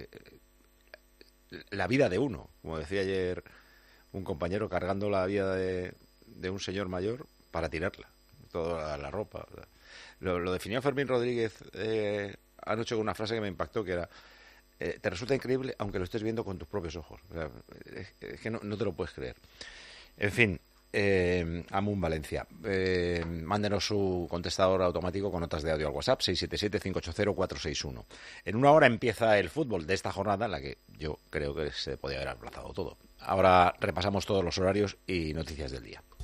la vida de uno, como decía ayer un compañero, cargando la vida de un señor mayor para tirarla, toda la ropa. Lo definió Fermín Rodríguez anoche con una frase que me impactó, que era: te resulta increíble aunque lo estés viendo con tus propios ojos. O sea, es que no te lo puedes creer. En fin, Amun Valencia, mándenos su contestador automático con notas de audio al WhatsApp 677-580-461. En una hora empieza el fútbol de esta jornada, en la que yo creo que se podía haber aplazado todo. Ahora repasamos todos los horarios y noticias del día.